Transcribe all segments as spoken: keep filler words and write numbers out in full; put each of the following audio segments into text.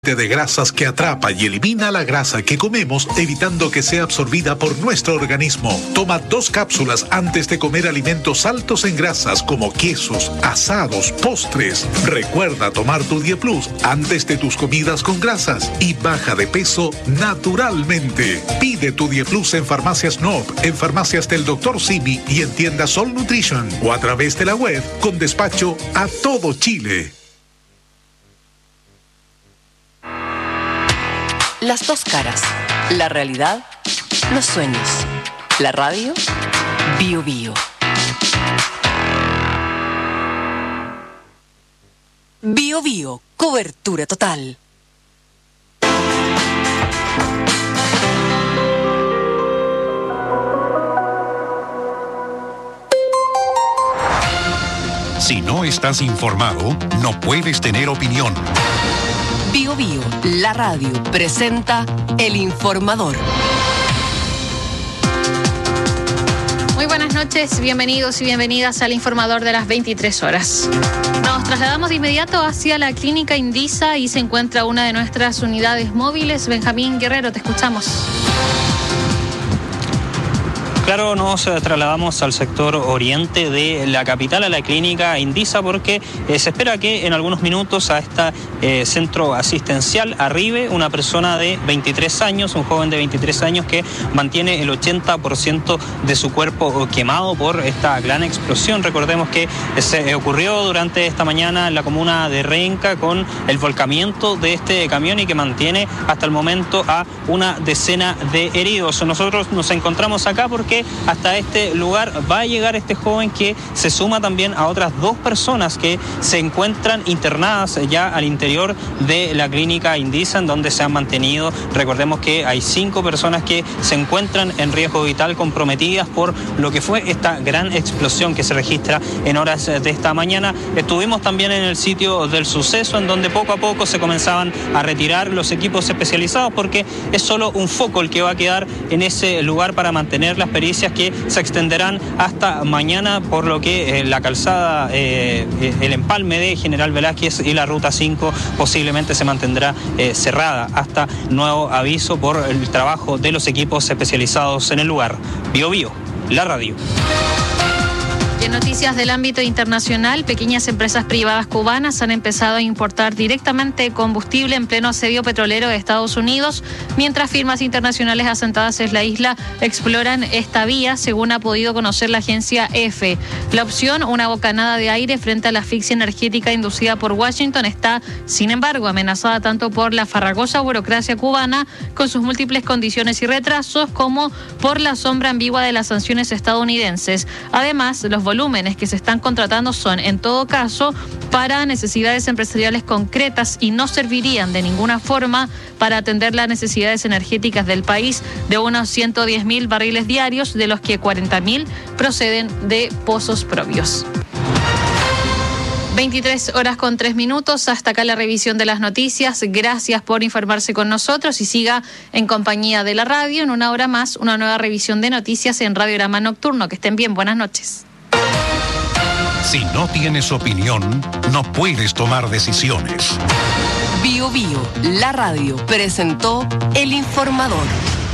de grasas que atrapa y elimina la grasa que comemos, evitando que sea absorbida por nuestro organismo. Toma dos cápsulas antes de comer alimentos altos en grasas como quesos, asados, postres. Recuerda tomar tu Dieplus antes de tus comidas con grasas y baja de peso naturalmente. Pide tu Dieplus en Farmacias Noop, en Farmacias del doctor Simi y en tiendas Sol Nutrition o a través de la web con despacho a todo Chile. Las dos caras, la realidad, los sueños, la radio, Bio Bio. Bio Bio, cobertura total. Si no estás informado, no puedes tener opinión. Bio Bio, la radio, presenta El Informador. Muy buenas noches, bienvenidos y bienvenidas al Informador de las veintitrés horas. Nos trasladamos de inmediato hacia la clínica Indisa y se encuentra una de nuestras unidades móviles. Benjamín Guerrero, te escuchamos. Claro, nos trasladamos al sector oriente de la capital, a la clínica Indisa, porque eh, se espera que en algunos minutos a este eh, centro asistencial arribe una persona de veintitrés años, un joven de veintitrés años que mantiene el ochenta por ciento de su cuerpo quemado por esta gran explosión. Recordemos que se ocurrió durante esta mañana en la comuna de Renca con el volcamiento de este camión y que mantiene hasta el momento a una decena de heridos. Nosotros nos encontramos acá porque que hasta este lugar va a llegar este joven que se suma también a otras dos personas que se encuentran internadas ya al interior de la clínica Indisa, en donde se han mantenido. Recordemos que hay cinco personas que se encuentran en riesgo vital comprometidas por lo que fue esta gran explosión que se registra en horas de esta mañana. Estuvimos también en el sitio del suceso, en donde poco a poco se comenzaban a retirar los equipos especializados, porque es solo un foco el que va a quedar en ese lugar para mantener las pericias que se extenderán hasta mañana, por lo que eh, la calzada, eh, el empalme de General Velázquez y la ruta cinco posiblemente se mantendrá eh, cerrada hasta nuevo aviso por el trabajo de los equipos especializados en el lugar. Bio Bio, la radio. Y en noticias del ámbito internacional, pequeñas empresas privadas cubanas han empezado a importar directamente combustible en pleno asedio petrolero de Estados Unidos, mientras firmas internacionales asentadas en la isla exploran esta vía, según ha podido conocer la agencia EFE. La opción, una bocanada de aire frente a la asfixia energética inducida por Washington, está, sin embargo, amenazada tanto por la farragosa burocracia cubana, con sus múltiples condiciones y retrasos, como por la sombra ambigua de las sanciones estadounidenses. Además, los volúmenes que se están contratando son, en todo caso, para necesidades empresariales concretas y no servirían de ninguna forma para atender las necesidades energéticas del país, de unos ciento diez mil barriles diarios, de los que cuarenta mil proceden de pozos propios. veintitrés horas con tres minutos, hasta acá la revisión de las noticias. Gracias por informarse con nosotros y siga en compañía de la radio. En una hora más, una nueva revisión de noticias en Radiograma Nocturno. Que estén bien, buenas noches. Si no tienes opinión, no puedes tomar decisiones. Bio Bio, la radio, presentó El Informador.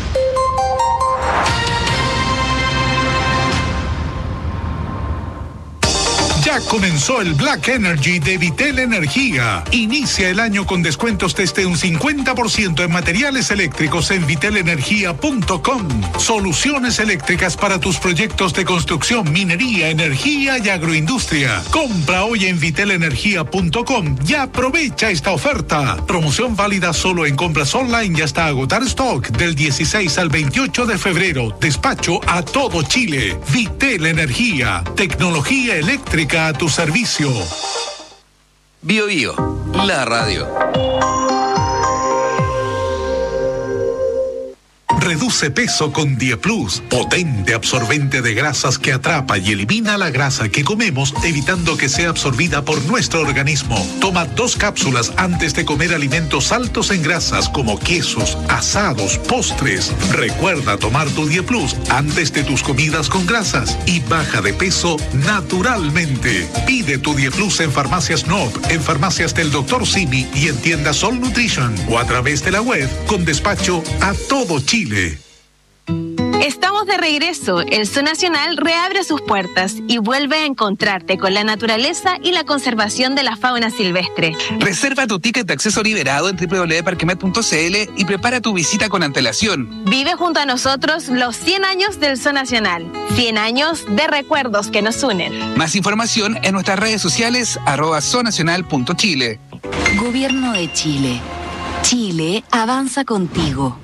Ya comenzó el Black Energy de Vitel Energía. Inicia el año con descuentos desde un cincuenta por ciento en materiales eléctricos en vitel energía punto com. Soluciones eléctricas para tus proyectos de construcción, minería, energía y agroindustria. Compra hoy en vitel energía punto com y aprovecha esta oferta. Promoción válida solo en compras online y hasta agotar stock del dieciséis al veintiocho de febrero. Despacho a todo Chile. Vitel Energía. Tecnología eléctrica a tu servicio. Bio Bio, la radio. Reduce Reduce peso con Dieplus, potente absorbente de grasas que atrapa y elimina la grasa que comemos, evitando que sea absorbida por nuestro organismo. Toma dos cápsulas antes de comer alimentos altos en grasas como quesos, asados, postres. Recuerda tomar tu Dieplus antes de tus comidas con grasas y baja de peso naturalmente. Pide tu Dieplus en Farmacias Noop, en farmacias del doctor Simi y en tiendas Sol Nutrition o a través de la web con despacho a todo Chile. Estamos de regreso. El Zoo Nacional reabre sus puertas y vuelve a encontrarte con la naturaleza y la conservación de la fauna silvestre. Reserva tu ticket de acceso liberado en doble u doble u doble u punto parquemet punto c l y prepara tu visita con antelación. Vive junto a nosotros los cien años del Zoo Nacional. cien años de recuerdos que nos unen. Más información en nuestras redes sociales arroba zoonacional punto chile. Gobierno de Chile. Chile avanza contigo.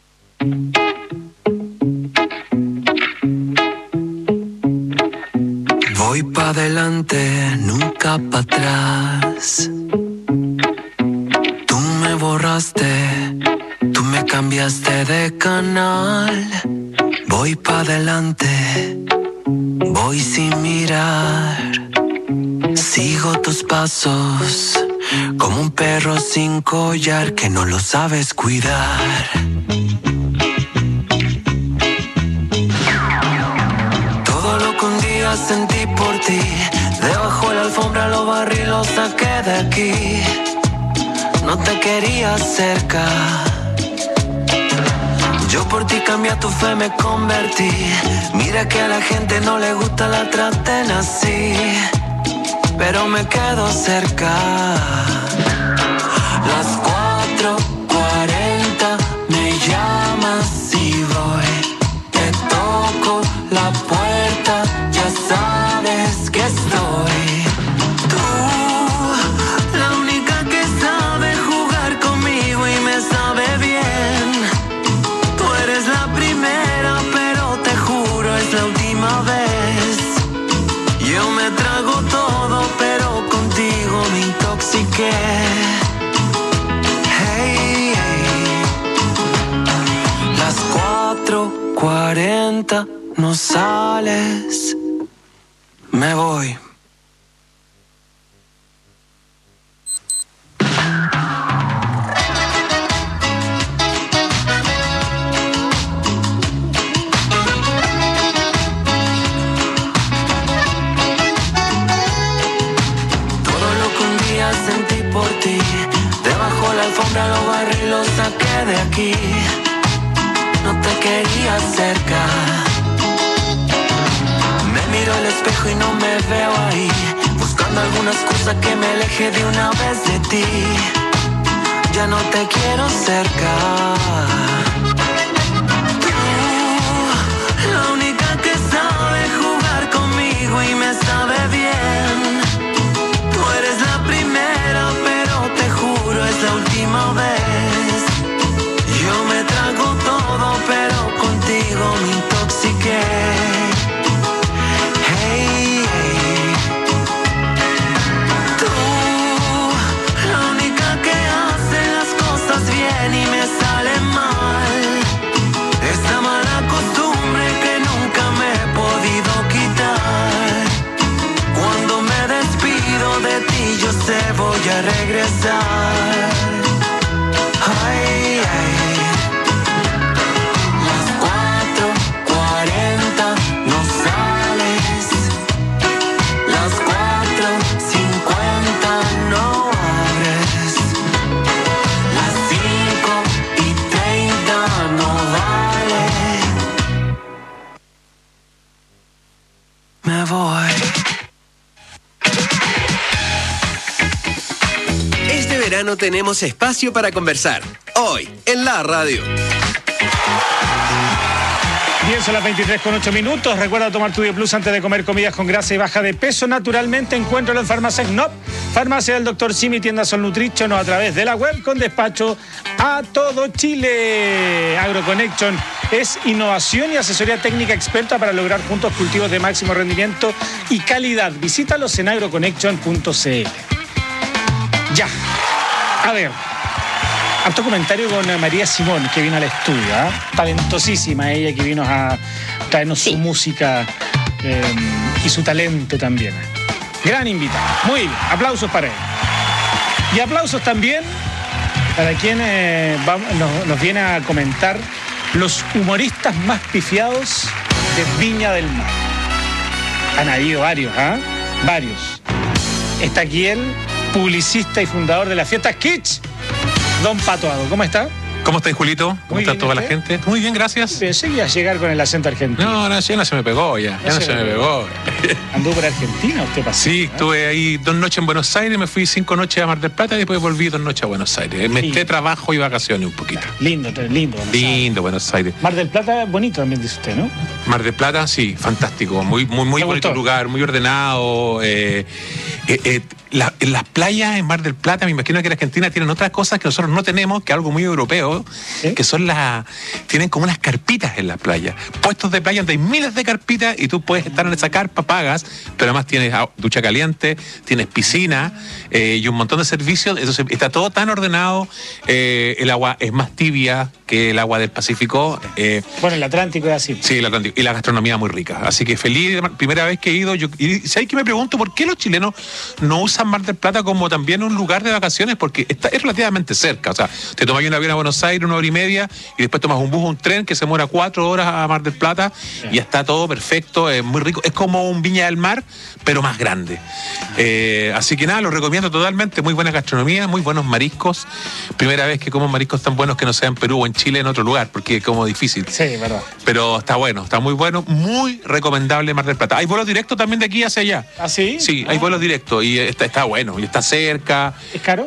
Voy pa' adelante, nunca pa' atrás. Tú me borraste, tú me cambiaste de canal. Voy pa' adelante, voy sin mirar. Sigo tus pasos, como un perro sin collar que no lo sabes cuidar. Todo lo que un día sentí por ti, debajo de la alfombra lo barrí, lo saqué de aquí. No te quería cerca, yo por ti cambié tu fe, me convertí. Mira que a la gente no le gusta, la traten así, pero me quedo cerca. Las cuatro cuarenta me llamas y voy. Te toco la puerta, ya sabes que estoy. Tú, la única que sabe jugar conmigo y me sabe bien. Tú eres la primera, pero te juro es la última vez. Yo me trago todo, pero contigo me intoxiqué. Hey, hey. Las cuatro cuarenta no sales, me voy. Sentí por ti, debajo la alfombra lo barrí, lo saqué de aquí. No te quería cerca, me miro al espejo y no me veo ahí, buscando alguna excusa que me aleje de una vez de ti. Ya no te quiero cerca. Tú, la única que sabe jugar conmigo y me sabe bien. La última vez, yo me trago todo, pero contigo me intoxiqué. Hey, hey. Tú, la única que hace las cosas bien y me sale mal. Esta mala costumbre que nunca me he podido quitar. Cuando me despido de ti, yo sé voy a regresar. Ay, ay. Las cuatro cuarenta no sales. Las cuatro cincuenta no abres. Las cinco y treinta no vale. Me voy. Este verano tenemos espacio para conversar. Hoy, en la radio. Bien, son las veintitrés con ocho minutos. Recuerda tomar tu Dieplus antes de comer comidas con grasa y baja de peso naturalmente. Encuéntralo en Farmacias Noop, Farmacia del doctor Simi, tienda Sol Nutrition o a través de la web con despacho a todo Chile. AgroConnection es innovación y asesoría técnica experta para lograr juntos cultivos de máximo rendimiento y calidad. Visítalos en agroconnection punto c l. Ya, a ver, Harto comentario con María Simón, que vino al estudio. ¿eh? Talentosísima ella, que vino a traernos sí. su música eh, y su talento también. Gran invitada. Muy bien. Aplausos para él. Y aplausos también para quien eh, va, nos, nos viene a comentar los humoristas más pifiados de Viña del Mar. Han habido varios, ¿ah? ¿eh? Varios. Está aquí el publicista y fundador de la fiesta Kitsch, Don Patuado. ¿Cómo está? ¿Cómo está, Julito? ¿Cómo Muy está bien, toda ¿usted? la gente? Muy bien, gracias. Pensé que iba a llegar con el acento argentino. No, no, ya no se me pegó, ya. Ya no, no se, se me pegó. pegó. ¿Andó por Argentina usted pasó? Sí, ¿eh? estuve ahí dos noches en Buenos Aires, me fui cinco noches a Mar del Plata y después volví dos noches a Buenos Aires. Mezclé trabajo y vacaciones un poquito. Lindo, lindo. Buenos lindo Aires. Buenos Aires. Mar del Plata, bonito también, dice usted, ¿no? Mar del Plata, sí, fantástico. Muy, muy, muy bonito gustó? lugar, muy ordenado. Eh, eh, eh, la, en las playas en Mar del Plata, me imagino que en Argentina tienen otras cosas que nosotros no tenemos, que es algo muy europeo, ¿sí? que son las... Tienen como unas carpitas en las playas. Puestos de playa donde hay miles de carpitas y tú puedes estar en esa carpa, pagas, pero además tienes ducha caliente, tienes piscina eh, y un montón de servicios. Entonces está todo tan ordenado. Eh, el agua es más tibia que el agua del Pacífico. Eh, bueno, el Atlántico es así. Sí, el Atlántico. Y la gastronomía muy rica. Así que feliz, primera vez que he ido. Yo, y ¿sabes qué me pregunto? ¿Por qué los chilenos no usan Mar del Plata como también un lugar de vacaciones? Porque está, es relativamente cerca. O sea, te tomas un avión a Buenos Aires, una hora y media, y después tomas un bus o un tren que se demora cuatro horas a Mar del Plata, sí. y está todo perfecto, es muy rico. Es como un Viña del Mar, pero más grande. Eh, así que nada, lo recomiendo totalmente. Muy buena gastronomía, muy buenos mariscos. Primera vez que como mariscos tan buenos que no sea en Perú o en Chile, en otro lugar, porque es como difícil. Sí, verdad. Pero está bueno, está muy bueno, muy recomendable Mar del Plata. Hay vuelos directos también de aquí hacia allá. ¿Ah, sí? Sí, ah. hay vuelos directos y está, está bueno, y está cerca. ¿Es caro?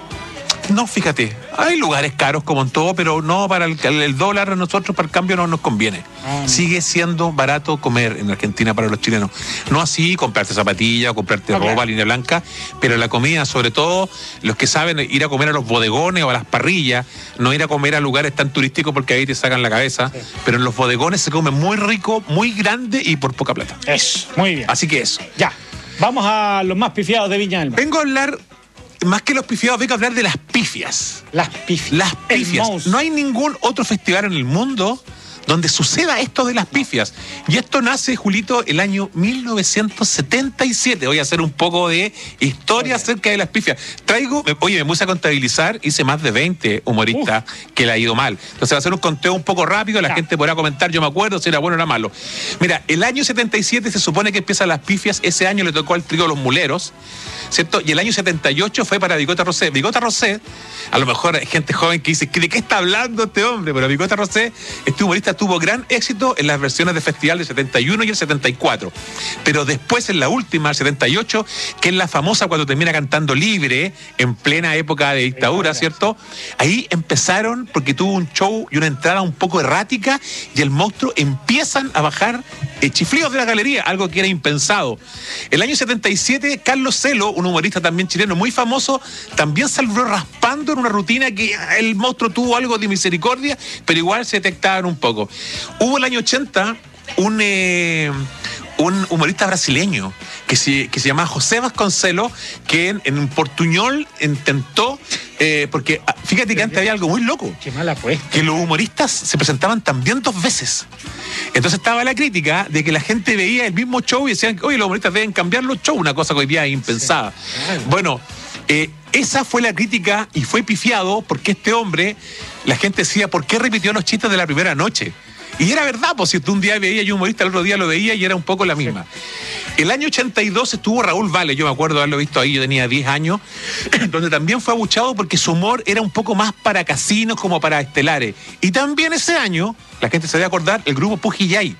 No, fíjate, hay lugares caros como en todo, pero no para el, el dólar a nosotros, para el cambio no nos conviene. Ah. Sigue siendo barato comer en Argentina para los chilenos. No así comprarte zapatillas o comprarte okay. ropa, línea blanca, pero la comida, sobre todo los que saben ir a comer a los bodegones o a las parrillas, no ir a comer a lugares tan turísticos porque ahí te sacan la cabeza, sí. pero en los bodegones se come muy rico, muy grande y por poca plata. Eso, muy bien. Así que eso. Ya, vamos a los más pifiados de Viña del Mar. Vengo a hablar... Más que los pifiados, vengo a hablar de las pifias. Las pifias. Las pifias. No hay ningún otro festival en el mundo donde suceda esto de las pifias. Y esto nace, Julito, el año mil novecientos setenta y siete. Voy a hacer un poco de historia oye. acerca de las pifias. Traigo, oye, me puse a contabilizar, hice más de veinte humoristas Uf. que le ha ido mal. Entonces va a hacer un conteo un poco rápido, la ya. gente podrá comentar, yo me acuerdo si era bueno o era malo. Mira, el año setenta y siete se supone que empiezan las pifias, ese año le tocó al trío Los Muleros, ¿cierto? Y el año setenta y ocho fue para Bigota Rosé. Bigota Rosé, a lo mejor hay gente joven que dice, ¿de qué está hablando este hombre? Pero Bigota Rosé, este humorista tuvo gran éxito en las versiones de festival del setenta y uno y el setenta y cuatro. Pero después, en la última, el setenta y ocho, que es la famosa cuando termina cantando Libre, en plena época de dictadura, ¿cierto? Ahí empezaron, porque tuvo un show y una entrada un poco errática, y el monstruo empiezan a bajar eh, chiflidos de la galería, algo que era impensado. El año setenta y siete, Carlos Celo, un humorista también chileno muy famoso, también salió raspando en una rutina que el monstruo tuvo algo de misericordia, pero igual se detectaban un poco. Hubo el año ochenta un, eh, un humorista brasileño que se, que se llama José Vasconcelos, que en, en Portuñol intentó, eh, porque fíjate que antes había algo muy loco. Qué mala apuesta. Que los humoristas se presentaban también dos veces. Entonces estaba la crítica de que la gente veía el mismo show y decían, oye, los humoristas deben cambiar los shows, una cosa que hoy día es impensada. Sí, claro. Bueno, eh, esa fue la crítica y fue pifiado porque este hombre, la gente decía, ¿por qué repitió los chistes de la primera noche? Y era verdad, pues si tú un día veías y un humorista, el otro día lo veía y era un poco la misma. Sí. El año ochenta y dos estuvo Raúl Vale, yo me acuerdo de haberlo visto ahí, yo tenía diez años, donde también fue abuchado porque su humor era un poco más para casinos como para estelares. Y también ese año, la gente se debe acordar, el grupo Pujillay.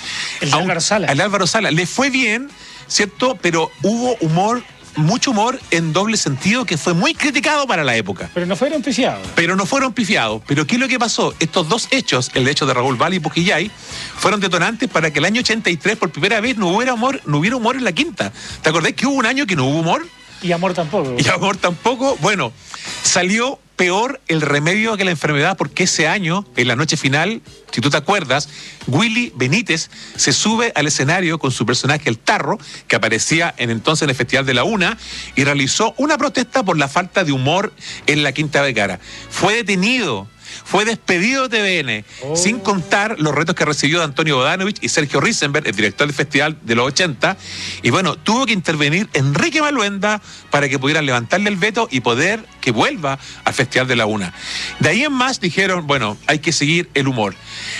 El Álvaro Sala. El Álvaro Sala. Le fue bien, ¿cierto? Pero hubo humor, mucho humor en doble sentido que fue muy criticado para la época. Pero no fueron pifiados. Pero no fueron pifiados. Pero ¿qué es lo que pasó? Estos dos hechos, el hecho de Raúl Vale y Pujillay, fueron detonantes para que el año ochenta y tres, por primera vez, no hubiera humor, no hubiera humor en la quinta. ¿Te acordás que hubo un año que no hubo humor? Y amor tampoco. Y amor tampoco. Bueno, salió peor el remedio que la enfermedad, porque ese año, en la noche final, si tú te acuerdas, Willy Benítez se sube al escenario con su personaje El Tarro, que aparecía en entonces en el Festival de la Una, y realizó una protesta por la falta de humor en la Quinta Vergara. Fue detenido. Fue despedido de T V N, oh. sin contar los retos que recibió de Antonio Bodanovich y Sergio Risenberg, el director del festival de los ochenta. Y bueno, tuvo que intervenir Enrique Maluenda para que pudieran levantarle el veto y poder que vuelva al Festival de la Una. De ahí en más dijeron, bueno, hay que seguir el humor.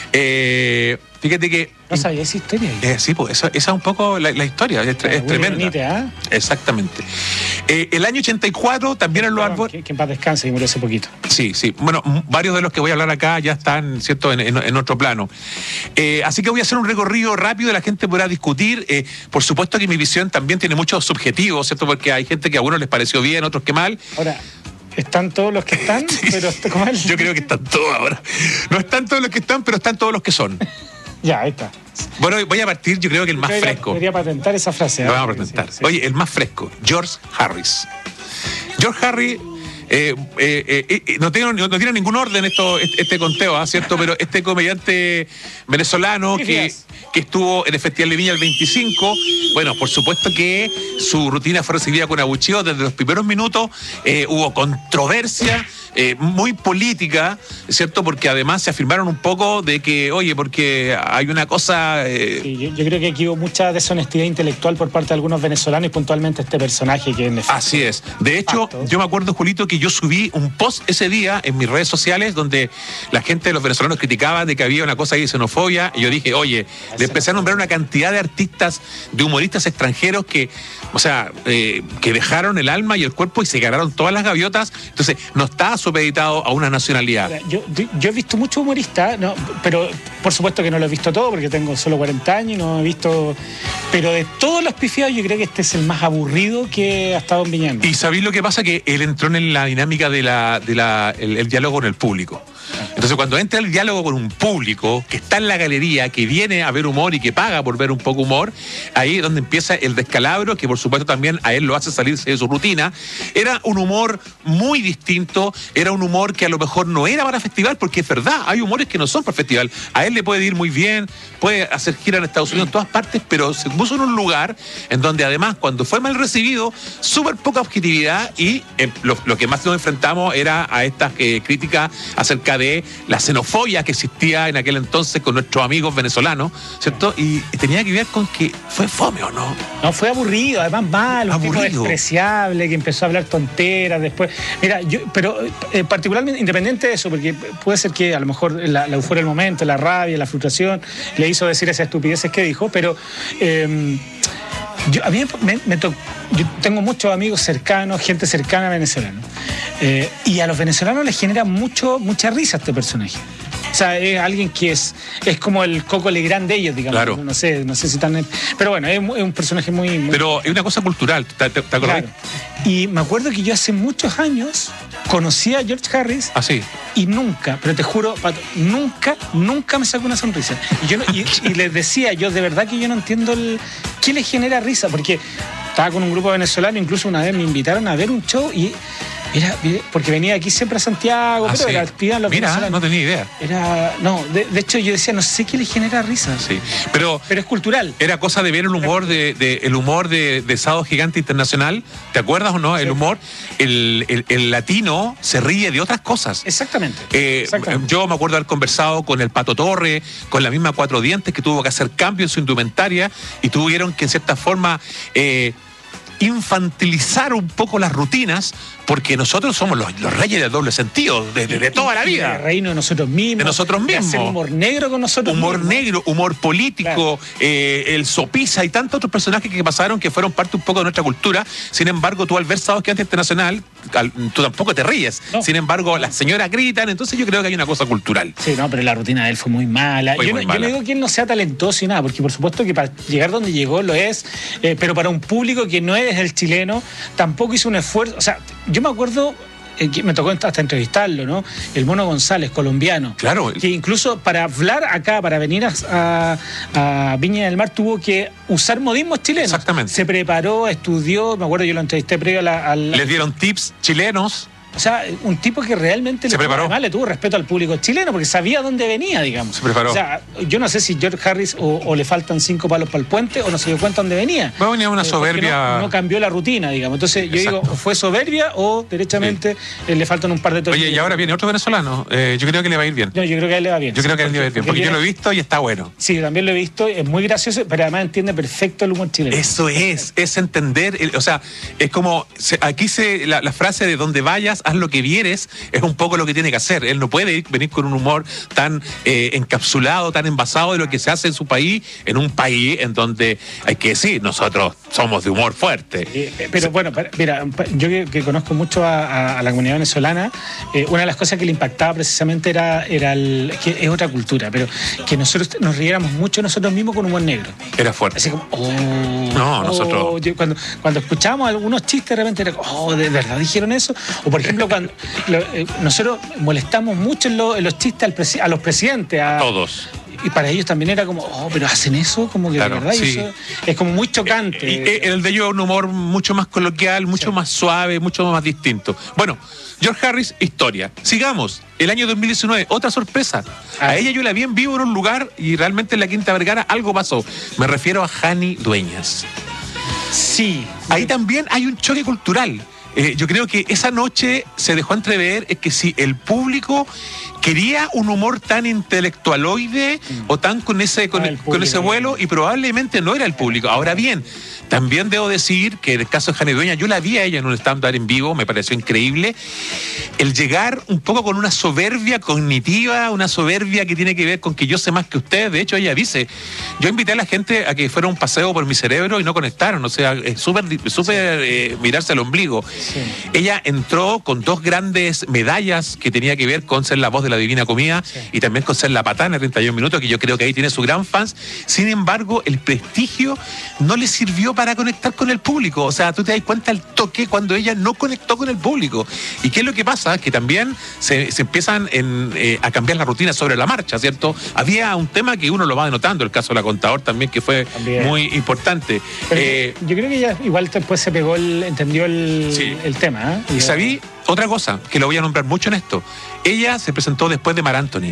Eh, fíjate que... No sabía esa historia. Eh, sí, pues esa, esa es un poco la, la historia, es, es tremenda. Benítez, ¿eh? Exactamente. Eh, el año ochenta y cuatro también en los árboles... Que, que en paz descanse y murió hace poquito. Sí, sí. Bueno, m- varios de los que voy a hablar acá ya están, ¿cierto?, en, en, en otro plano. Eh, así que voy a hacer un recorrido rápido, la gente podrá discutir. Eh, por supuesto que mi visión también tiene muchos subjetivos, ¿cierto? Porque hay gente que a unos les pareció bien, otros que mal. Ahora... Están todos los que están, pero ¿cómo es? Yo creo que están todos ahora. No están todos los que están, pero están todos los que son. Ya, ahí está. Bueno, voy a partir, yo creo que el más debería, fresco. Debería patentar esa frase. Lo vamos a patentar. Sí, sí. Oye, el más fresco, George Harris. George Harris... Eh, eh, eh, eh, no, tiene, no tiene ningún orden esto, este, este conteo, ¿eh? ¿Cierto? Pero este comediante venezolano que, que estuvo en el Festival de Viña el veinticinco, bueno, por supuesto que su rutina fue recibida con abucheo desde los primeros minutos. Eh, hubo controversia eh, muy política, ¿cierto? Porque además se afirmaron un poco de que, oye, porque hay una cosa... Eh... Sí, yo, yo creo que aquí hubo mucha deshonestidad intelectual por parte de algunos venezolanos y puntualmente este personaje que en efecto, así es. De hecho, factos. Yo me acuerdo, Julito, que yo subí un post ese día en mis redes sociales donde la gente de los venezolanos criticaba de que había una cosa ahí de xenofobia, y yo dije, oye, le empecé a nombrar una cantidad de artistas, de humoristas extranjeros que, o sea, eh, que dejaron el alma y el cuerpo y se ganaron todas las gaviotas. Entonces, no está supeditado a una nacionalidad. Yo, yo he visto muchos humoristas, no, pero por supuesto que no lo he visto todo porque tengo solo cuarenta años y no he visto, pero de todos los pifiados yo creo que este es el más aburrido que ha estado en Viña. Y ¿sabéis lo que pasa? Que él entró en la dinámica de la, de la el, el diálogo con el público. Entonces, cuando entra el diálogo con un público que está en la galería, que viene a ver humor y que paga por ver un poco humor, ahí es donde empieza el descalabro, que por supuesto también a él lo hace salirse de su rutina. Era un humor muy distinto, era un humor que a lo mejor no era para festival, porque es verdad, hay humores que no son para festival. A él le puede ir muy bien, puede hacer gira en Estados Unidos, en todas partes, pero se puso en un lugar en donde además, cuando fue mal recibido, súper poca objetividad, y eh, lo, lo que más nos enfrentamos era a estas eh, críticas acerca de la xenofobia que existía en aquel entonces con nuestros amigos venezolanos, ¿cierto? Y tenía que ver con que fue fome, ¿o no? No, fue aburrido, además malo, un tipo despreciable que empezó a hablar tonteras después. Mira, yo, pero eh, particularmente, independiente de eso, porque puede ser que a lo mejor la, la euforia del momento, la rabia, la frustración, le hizo decir esas estupideces que dijo, pero... Eh, Yo, a mí me, me to, yo tengo muchos amigos cercanos, gente cercana a venezolanos, eh, y a los venezolanos les genera mucho, mucha risa este personaje. O sea, es alguien que es, es como el Coco Legrand de ellos, digamos. Claro. No sé, no sé si tan... Pero bueno, es, es un personaje muy, muy... Pero es una cosa cultural, ¿te, te, te acordás? Claro. Y me acuerdo que yo hace muchos años conocí a George Harris. ¿Ah, sí? Y nunca, pero te juro, Pato, nunca, nunca me sacó una sonrisa. Y, yo no, y, y les decía, yo de verdad que yo no entiendo el, qué les genera risa, porque estaba con un grupo venezolano, incluso una vez me invitaron a ver un show y... Era, porque venía aquí siempre a Santiago, ah, pero sí. era, pidan los Mira, no tenía idea. Era, no, de, de hecho yo decía, no sé qué le genera risa. Sí, pero, pero es cultural. Era cosa de ver el humor de, de el humor de, de Sábado Gigante Internacional, ¿te acuerdas o no? Sí. El humor, el, el, el latino se ríe de otras cosas. Exactamente. Eh, Exactamente. Yo me acuerdo haber conversado con el Pato Torre, con la misma Cuatro Dientes, que tuvo que hacer cambio en su indumentaria y tuvieron que en cierta forma eh, infantilizar un poco las rutinas, porque nosotros somos los, los reyes del doble sentido de, de, de toda la vida. El reino de nosotros mismos. De nosotros mismos. De hacer humor negro con nosotros humor mismos. negro, humor político, claro. eh, el Sopiza y tantos otros personajes que pasaron que fueron parte un poco de nuestra cultura. Sin embargo, tú al ver Sábado Gigante Internacional, tú tampoco te ríes. No. Sin embargo, las señoras gritan, entonces yo creo que hay una cosa cultural. Sí, no, pero la rutina de él fue muy mala. Fue yo, muy no, mala. yo no digo que él no sea talentoso y nada, porque por supuesto que para llegar donde llegó lo es, eh, pero para un público que no es el chileno, tampoco hizo un esfuerzo. O sea, yo me acuerdo... me tocó hasta entrevistarlo, ¿no? El Mono González, colombiano. Claro. Que incluso para hablar acá, para venir a, a, a Viña del Mar, tuvo que usar modismos chilenos. Exactamente. Se preparó, estudió, me acuerdo, yo lo entrevisté previo a la... A la... Les dieron tips chilenos. O sea, un tipo que realmente se le, preparó. Además, le tuvo respeto al público chileno porque sabía dónde venía, digamos. Se preparó. O sea, yo no sé si George Harris o, o le faltan cinco palos para el puente o no se dio cuenta dónde venía. Va a venir una eh, soberbia. No, no cambió la rutina, digamos. Entonces, yo Exacto. digo, fue soberbia o derechamente sí. eh, le faltan un par de toques. Oye, y ahora viene otro venezolano. Eh, yo creo que le va a ir bien. No, yo creo que a él le va bien. Yo creo que a él le va a ir bien, porque, porque yo lo he visto y está bueno. Sí, yo también lo he visto. Es muy gracioso, pero además entiende perfecto el humor chileno. Eso es, es entender. El, o sea, es como. Se, aquí se la, la frase de donde vayas, haz lo que vieres. Es un poco lo que tiene que hacer. Él no puede venir con un humor tan eh, encapsulado, tan envasado de lo que se hace en su país, en un país en donde hay que decir, nosotros somos de humor fuerte. Eh, pero bueno, mira, yo que, que conozco mucho a, a, a la comunidad venezolana, eh, una de las cosas que le impactaba precisamente era, era el, que es otra cultura, pero que nosotros nos riéramos mucho nosotros mismos con humor negro. Era fuerte. Así como, oh, no, nosotros. Oh, cuando, cuando escuchábamos algunos chistes, de repente era como, oh, ¿de verdad dijeron eso? O por ejemplo, cuando lo, eh, nosotros molestamos mucho en, lo, en los chistes al presi- a los presidentes. A todos. Y para ellos también era como, oh, pero hacen eso, como que claro, de verdad, sí. eso es como muy chocante. Y, y el de ellos un humor mucho más coloquial, mucho sí. más suave, mucho más distinto. Bueno, George Harris, historia. Sigamos. El año dos mil diecinueve, otra sorpresa. A ella yo la vi en vivo en un lugar y realmente en la Quinta Vergara algo pasó. Me refiero a Jani Dueñas. Sí. Ahí también hay un choque cultural. Eh, yo creo que esa noche se dejó entrever es que si el público quería un humor tan intelectualoide mm. o tan con ese con, ah, público, con ese vuelo y probablemente no era el público. Ahora bien, también debo decir que en el caso de Jani Dueñas, yo la vi a ella en un stand-up en vivo, me pareció increíble el llegar un poco con una soberbia cognitiva, una soberbia que tiene que ver con que yo sé más que ustedes. De hecho, ella dice, yo invité a la gente a que fuera un paseo por mi cerebro y no conectaron, o sea, es súper súper eh, mirarse al ombligo. Sí. Ella entró con dos grandes medallas que tenía que ver con ser la voz de la Divina Comida sí. y también con ser la patana en treinta y un minutos, que yo creo que ahí tiene su gran fans. Sin embargo, el prestigio no le sirvió para conectar con el público. O sea, tú te das cuenta al toque cuando ella no conectó con el público. ¿Y qué es lo que pasa? Que también se, se empiezan en, eh, a cambiar la rutina sobre la marcha, ¿cierto? Había un tema que uno lo va denotando, el caso de la Contador también, que fue también muy importante. Eh, yo creo que ella igual después se pegó, el, entendió el, sí. el tema. ¿eh? Y sabí otra cosa, que lo voy a nombrar mucho en esto. Ella se presentó después de Mar Anthony.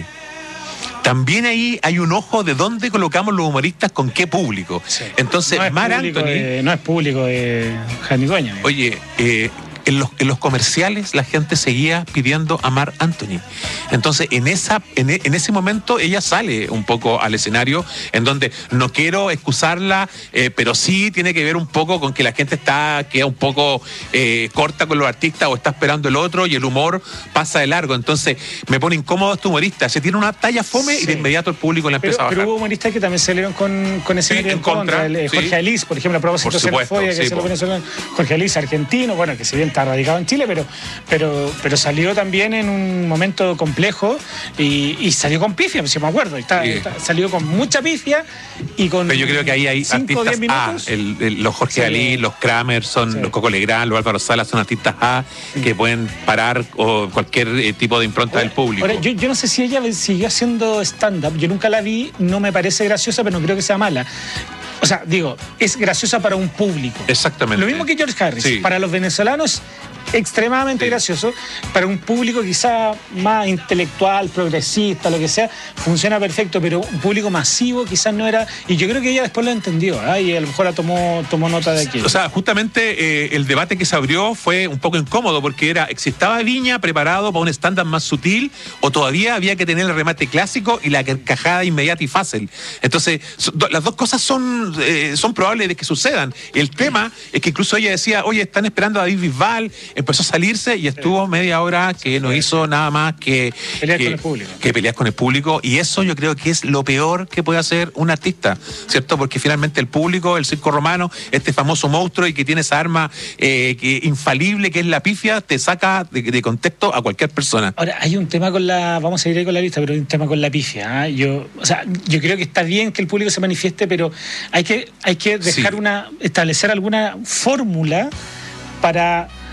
También ahí hay un ojo de dónde colocamos los humoristas con qué público. Sí. Entonces, no Mar Anthony... De, no es público de Jani Dueñas. Oye, eh, en los, en los comerciales la gente seguía pidiendo a Mar Anthony. Entonces, en, esa, en, en ese momento ella sale un poco al escenario, en donde no quiero excusarla, eh, pero sí tiene que ver un poco con que la gente está queda un poco eh, corta con los artistas o está esperando el otro y el humor pasa de largo. Entonces, me pone incómodo este humorista. Se tiene una talla fome sí. y de inmediato el público la empieza pero, a bajar. Pero hubo humoristas que también salieron con, con ese sí, en contra. contra. El, Jorge sí. Alís, por ejemplo, a propósito de xenofobia, que sí, se lo venezolano. Jorge Alís, argentino, bueno, que si bien está radicado en Chile, pero, pero, pero salió también en un momento complejo y, y salió con pifia, si me acuerdo. Está, sí. está, salió con mucha pifia y con. Pero yo creo que ahí hay cinco, artistas A. El, el, los Jorge sí. Alís, los Kramer, son sí. los Coco Legrand, los Álvaro Salas, son artistas A sí. que pueden parar o cualquier eh, tipo de impronta ahora, del público. Ahora, yo, yo no sé si ella siguió haciendo stand-up. Yo nunca la vi, no me parece graciosa, pero no creo que sea mala. O sea, digo, es graciosa para un público. Exactamente. Lo mismo que George Harris. Sí. Para los venezolanos, extremadamente sí. gracioso. Para un público quizá más intelectual, progresista, lo que sea, funciona perfecto, pero un público masivo quizás no era. Y yo creo que ella después lo entendió, ¿eh? Y a lo mejor la tomó, tomó nota de aquello. O sea, justamente eh, el debate que se abrió fue un poco incómodo, porque era, si estaba Viña preparado para un estándar más sutil, o todavía había que tener el remate clásico y la carcajada inmediata y fácil. Entonces, so, do, las dos cosas son, eh, son probables de que sucedan. El tema es que incluso ella decía, oye, están esperando a David Bisbal. Empezó a salirse y estuvo sí. media hora que no hizo nada más que pelear, que, con el público. que pelear con el público. Y eso yo creo que es lo peor que puede hacer un artista, ¿cierto? Porque finalmente el público, el circo romano, este famoso monstruo y que tiene esa arma eh, que, infalible que es la pifia, te saca de, de contexto a cualquier persona. Ahora, hay un tema con la, vamos a ir ahí con la lista, pero hay un tema con la pifia. ¿eh? Yo, o sea, yo creo que está bien que el público se manifieste, pero hay que, hay que dejar sí. una, establecer alguna fórmula para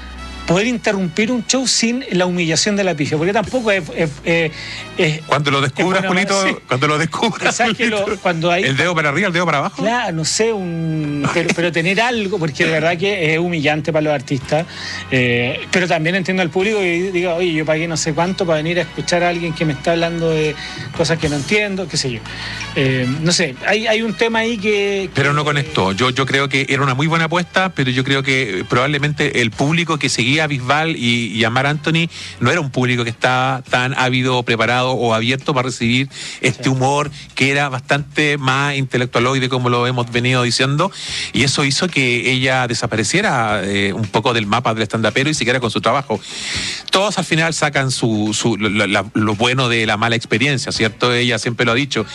poder interrumpir un show sin la humillación de la pifia, porque tampoco es... es, es, es cuando lo descubras, Julito, sí. cuando lo descubras, lo, cuando hay, el dedo para arriba, el dedo para abajo. Claro, no sé, un, pero, pero tener algo, porque de verdad que es humillante para los artistas, eh, pero también entiendo al público que diga, oye, yo pagué no sé cuánto para venir a escuchar a alguien que me está hablando de cosas que no entiendo, qué sé yo. Eh, no sé, hay, hay un tema ahí que... Pero no conectó. Yo, yo creo que era una muy buena apuesta, pero yo creo que probablemente el público que seguía a Bisbal y, y a Marc Anthony no era un público que estaba tan ávido, preparado o abierto para recibir este humor que era bastante más intelectualoide, como lo hemos venido diciendo, y eso hizo que ella desapareciera eh, un poco del mapa del stand-upero y siguiera con su trabajo. Todos al final sacan su, su la, la, lo bueno de la mala experiencia, ¿cierto? Ella siempre lo ha dicho,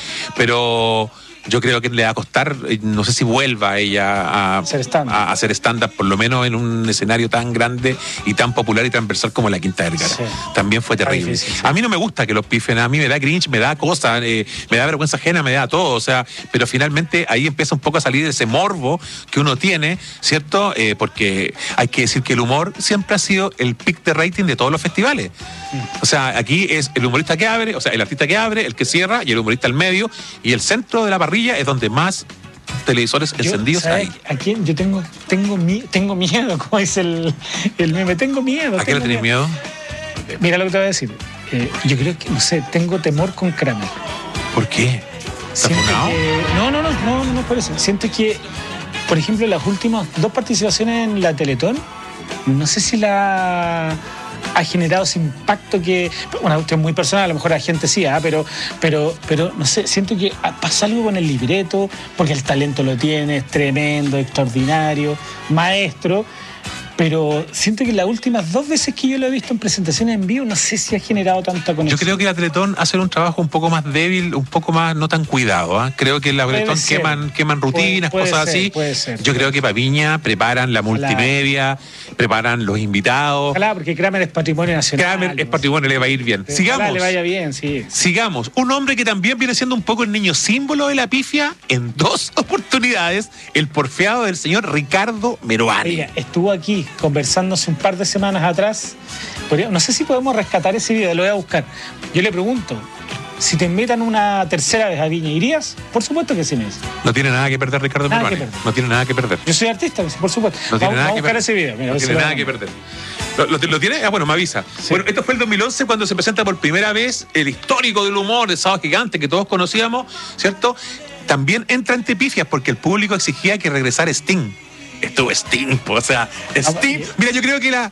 pero yo creo que le va a costar, no sé si vuelva ella a hacer stand-up, a hacer stand-up, por lo menos en un escenario tan grande y tan popular y transversal como la Quinta Vergara. Sí. También fue terrible. Difícil, sí. A mí no me gusta que los pifen, a mí me da cringe, me da cosa, eh, me da vergüenza ajena, me da todo, o sea, pero finalmente ahí empieza un poco a salir ese morbo que uno tiene, ¿cierto? Eh, porque hay que decir que el humor siempre ha sido el pick de rating de todos los festivales. Mm. O sea, aquí es el humorista que abre, o sea, el artista que abre, el que cierra y el humorista al medio, y el centro de la parrilla es donde más televisores yo, encendidos hay. ¿A quién? Yo tengo tengo, mi, tengo miedo, como dice el, el meme, tengo miedo. ¿A qué le tenés miedo? miedo? Mira lo que te voy a decir. Eh, yo creo que, no sé, tengo temor con Kramer. ¿Por qué? ¿Está funado? No, no, no, no, no, no por eso. Siento que, por ejemplo, las últimas dos participaciones en la Teletón, no sé si la... ha generado ese impacto que, una cuestión muy personal, a lo mejor a la gente sí, ¿eh? pero, pero, pero no sé, siento que pasa algo con el libreto, porque el talento lo tiene, es tremendo, extraordinario, maestro, pero siento que las últimas dos veces que yo lo he visto en presentaciones en vivo, no sé si ha generado tanta conexión. Yo creo que la Teletón hace un trabajo un poco más débil, un poco más no tan cuidado. ¿eh? Creo que en la Teletón queman, queman rutinas, puede, puede ser, cosas así. Puede ser, Yo puede creo que para Viña preparan la multimedia, ojalá. preparan los invitados. Ojalá, porque Kramer es patrimonio nacional. Kramer es patrimonio, le va a ir bien. Sí, Sigamos. le vaya bien, sí. Sigamos. Un hombre que también viene siendo un poco el niño símbolo de la pifia en dos oportunidades, el porfiado del señor Ricardo Meruane. Oiga, estuvo aquí conversándose un par de semanas atrás. No sé si podemos rescatar ese video, lo voy a buscar. Yo le pregunto, si te invitan una tercera vez a Viña, ¿irías? Por supuesto que sí, me dice. No tiene nada que perder Ricardo nada Meruane. No tiene nada que perder. Yo soy artista, por supuesto. No tiene vamos, nada vamos que a buscar perder. ese video. Mira, no tiene nada que perder. ¿Lo, lo, ¿Lo tiene? Ah, bueno, me avisa. Sí. Bueno, esto fue el dos mil once cuando se presenta por primera vez el histórico del humor de Sábado Gigante que todos conocíamos, ¿cierto? También entra entre pifias porque el público exigía que regresara Sting. Estuvo Sting, o sea, Sting. Mira, yo creo que la,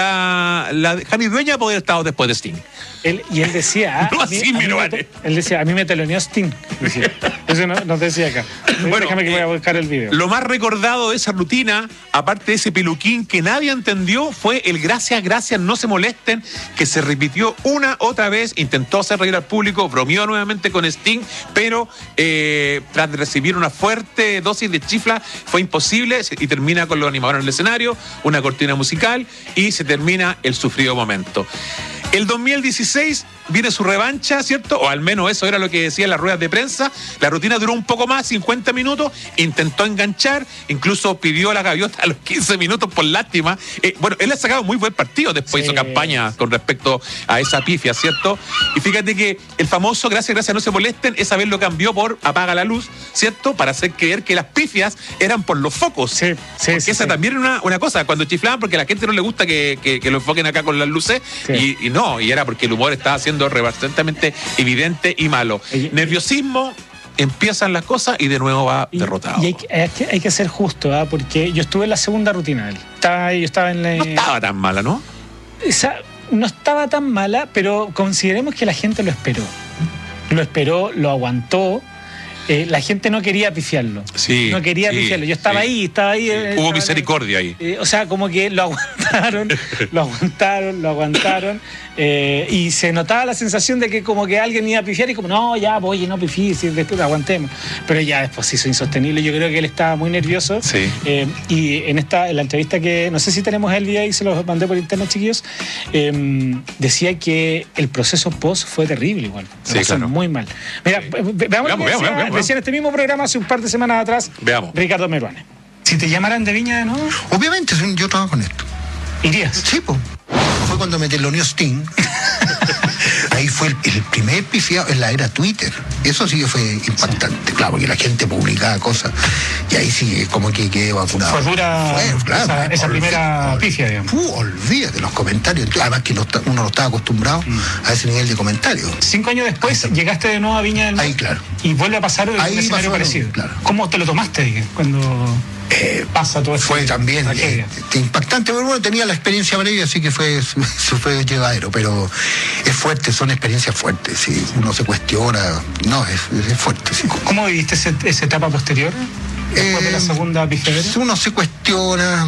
la, la Jani Dueña podría haber estado después de Sting. Él, y él decía, ah, no así, mí, a mí él decía, a mí me teloneó Sting. Decía. Eso nos no decía acá. Bueno, déjame que voy a buscar el video. Lo más recordado de esa rutina, aparte de ese peluquín que nadie entendió, fue el gracias, gracias, no se molesten, que se repitió una otra vez, intentó hacer reír al público, bromeó nuevamente con Sting, pero eh, tras de recibir una fuerte dosis de chifla, fue imposible y termina con los animadores en el escenario, una cortina musical y se termina el sufrido momento. El dos mil dieciséis viene su revancha, ¿cierto? O al menos eso era lo que decía en las ruedas de prensa. La rutina duró un poco más, cincuenta minutos, intentó enganchar, incluso pidió a la gaviota a los quince minutos por lástima. Eh, bueno, él ha sacado muy buen partido, después sí. hizo campaña con respecto a esa pifia, ¿cierto? Y fíjate que el famoso gracias, gracias, no se molesten, esa vez lo cambió por apaga la luz, ¿cierto? Para hacer creer que las pifias eran por los focos. Sí, sí, porque sí, esa sí. también era una, una cosa, cuando chiflaban, porque a la gente no le gusta que, que, que lo enfoquen acá con las luces, sí. y, y no, y era porque el humor estaba siendo bastante evidente y malo. Nerviosismo, empiezan las cosas y de nuevo va y, derrotado. Y hay, hay, que, hay que ser justo, ¿eh? Porque yo estuve en la segunda rutina. Estaba, yo estaba en la, no estaba tan mala, ¿no? Esa, no estaba tan mala, pero consideremos que la gente lo esperó. Lo esperó, lo aguantó. Eh, la gente no quería pifiarlo. Sí, no quería sí, pifiarlo. Yo estaba sí, ahí, estaba ahí. Sí. Eh, Hubo estaba misericordia ahí. Eh, o sea, como que lo aguantaron, lo aguantaron, lo aguantaron. Eh, y se notaba la sensación de que como que alguien iba a pifiar y como, no, ya, oye, no pifís, después aguantemos. Pero ya después se hizo insostenible. Yo creo que él estaba muy nervioso. Sí. Eh, y en esta, en la entrevista que, no sé si tenemos el video y se los mandé por internet, chiquillos, eh, decía que el proceso post fue terrible igual. Lo sí, pasó claro. muy mal. Mira, sí. veamos, veamos, veamos, veamos, decía, veamos. decía en este mismo programa hace un par de semanas atrás, veamos. Ricardo Meruane. Si te llamaran de Viña de nuevo. Obviamente, yo trabajo con esto. ¿Irías? Sí, pues. Fue cuando me teloneó Sting. Ahí fue el, el primer pifiado en la era Twitter. Eso sí que fue impactante, claro, porque la gente publicaba cosas y ahí sí como que quedé vacunado. Fue dura Fue, claro, esa, esa olvídate, primera olvídate, pifia, digamos. Uh, olvídate los comentarios. Además que no está, uno no estaba acostumbrado mm. a ese nivel de comentarios. Cinco años después llegaste de nuevo a Viña del Mar. Ahí, claro. Y vuelve a pasar un ahí escenario parecido. Claro. ¿Cómo te lo tomaste cuando eh, pasa todo esto? Fue también eh, impactante, pero bueno, tenía la experiencia previa, así que fue, fue llevadero, pero es fuerte, son experiencias fuertes, sí, uno se cuestiona, no, es, es fuerte. Sí. ¿Cómo viviste ese, esa etapa posterior? Después eh, de la segunda pifedera. Uno se cuestiona,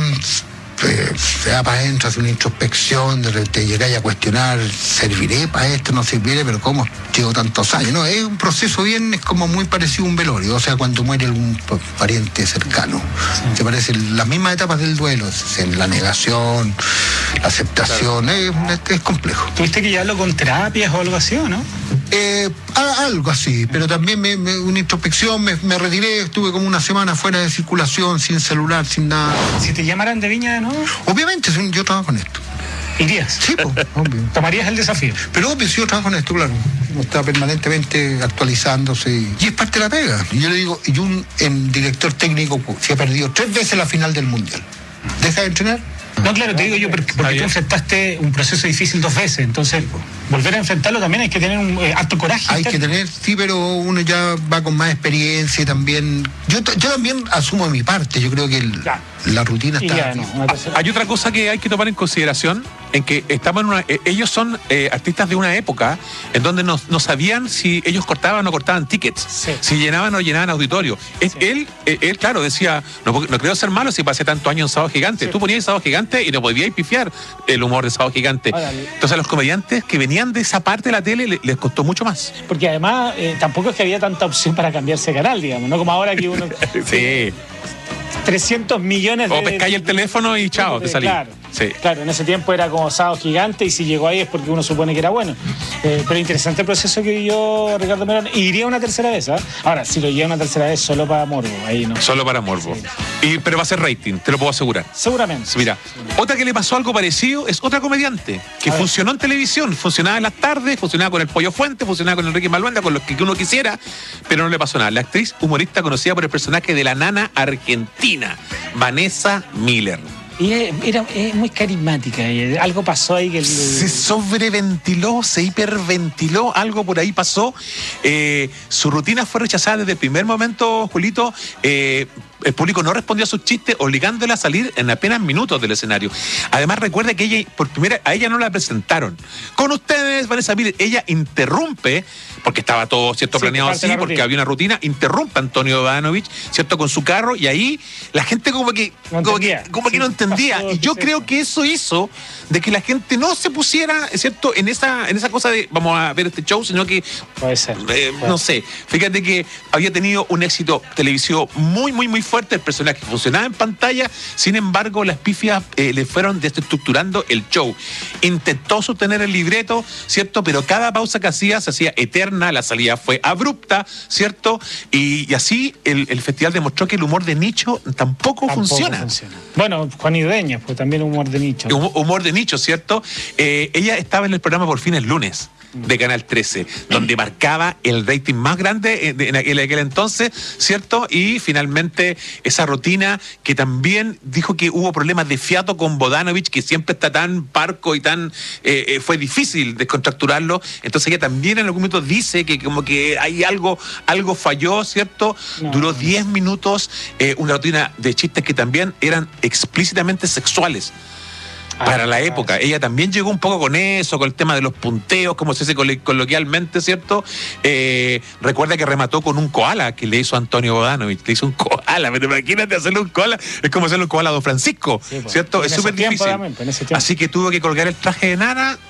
eh, se va para adentro, hace una introspección, te llegáis a cuestionar, ¿serviré para esto? ¿No serviré? Pero ¿cómo llevo tantos años? No, es un proceso bien, es como muy parecido a un velorio, o sea, cuando muere algún pariente cercano. Sí. Se parecen las mismas etapas del duelo, en la negación, la aceptación, claro. es, es complejo. ¿Tuviste que llevarlo con terapias o algo así, o no? Eh, algo así, pero también me, me, una introspección, me, me retiré, estuve como una semana fuera de circulación, sin celular, sin nada. Si te llamaran de Viña de nuevo. Obviamente, yo trabajo en esto. ¿Irías? Sí, pues, obvio. ¿Tomarías el desafío? Pero obvio, si yo trabajo en esto, claro. Uno está permanentemente actualizándose y, y es parte de la pega. Y yo le digo, y un en director técnico se ha perdido tres veces la final del Mundial. ¿Deja de entrenar? No, claro, te digo yo, porque, porque tú enfrentaste un proceso difícil dos veces, entonces volver a enfrentarlo también hay que tener un eh, alto coraje. Hay que tener, sí, pero uno ya va con más experiencia y también... Yo, yo también asumo de mi parte, yo creo que el, claro. la rutina está... Ya, no, hay otra cosa que hay que tomar en consideración, en que estamos en una... Eh, ellos son eh, artistas de una época en donde no, no sabían si ellos cortaban o no cortaban tickets, sí. si llenaban o no llenaban auditorio. Es, sí. él, eh, él, claro, decía, no, no creo ser malo si pasé tantos años en Sábado Gigante. Sí. Tú ponías Sábado Gigante y no podíais pifiar el humor de Sábado Gigante. Órale. Entonces a los comediantes que venían de esa parte de la tele les, les costó mucho más. Porque además eh, tampoco es que había tanta opción para cambiarse de canal, digamos, no como ahora que uno... sí. trescientos millones de... O pescáis el teléfono y chao, te salí. Claro. Sí. Claro, en ese tiempo era como Sábado Gigante y si llegó ahí es porque uno supone que era bueno. Eh, pero interesante el proceso que vivió Ricardo Merón. Iría una tercera vez, ¿ah? ¿eh? Ahora, si lo lleva una tercera vez solo para morbo, ahí no. Solo para morbo. Sí. Y, pero va a ser rating, te lo puedo asegurar. Seguramente. Mira, seguramente. Otra que le pasó algo parecido es otra comediante que funcionó en televisión, funcionaba en las tardes, funcionaba con el Pollo Fuente, funcionaba con Enrique Maluenda, con los que uno quisiera, pero no le pasó nada. La actriz humorista conocida por el personaje de la nana argentina, Vanessa Miller. Y era, era muy carismática, algo pasó ahí que... El... Se sobreventiló, se hiperventiló, algo por ahí pasó. Eh, su rutina fue rechazada desde el primer momento, Julito. Eh, el público no respondió a sus chistes, obligándola a salir en apenas minutos del escenario. Además, recuerda que ella, por primera, a ella no la presentaron. Con ustedes, Vanessa Miller, ella interrumpe, porque estaba todo, ¿cierto?, sí, planeado así, porque había una rutina, interrumpe a Antonio Bodanovich, ¿cierto?, con su carro, y ahí la gente como que no como que, como que sí, no entendía. Y yo creo que eso hizo de que la gente no se pusiera, ¿cierto?, en esa, en esa cosa de vamos a ver este show, sino que... Puede ser. Eh, puede. No sé. Fíjate que había tenido un éxito televisivo muy, muy, muy fuerte, el personaje funcionaba en pantalla, sin embargo las pifias eh, le fueron desestructurando el show. Intentó sostener el libreto, ¿cierto? Pero cada pausa que hacía se hacía eterna, la salida fue abrupta, ¿cierto? Y, y así el, el festival demostró que el humor de nicho tampoco, tampoco funciona. funciona. Bueno, Juan Idueña, pues también humor de nicho. Humor de nicho, ¿cierto? Eh, ella estaba en el programa Por Fin el Lunes de Canal trece, donde marcaba el rating más grande en aquel, en aquel entonces, ¿cierto? Y finalmente esa rutina que también dijo que hubo problemas de fiato con Bodanovich, que siempre está tan parco y tan... Eh, eh, fue difícil descontracturarlo, entonces ella también en algún momento dice que como que hay algo, algo falló, ¿cierto? No. Duró diez minutos, eh, una rutina de chistes que también eran explícitamente sexuales. Para la época. Ella también llegó un poco con eso, con el tema de los punteos, como se dice coloquialmente, ¿cierto? Eh, recuerda que remató con un koala que le hizo Antonio Bodanovich. Le hizo un koala, pero imagínate hacerle un koala. Es como hacerle un koala a Don Francisco, sí, pues, ¿cierto? Es súper difícil. Así que tuvo que colgar el traje de nana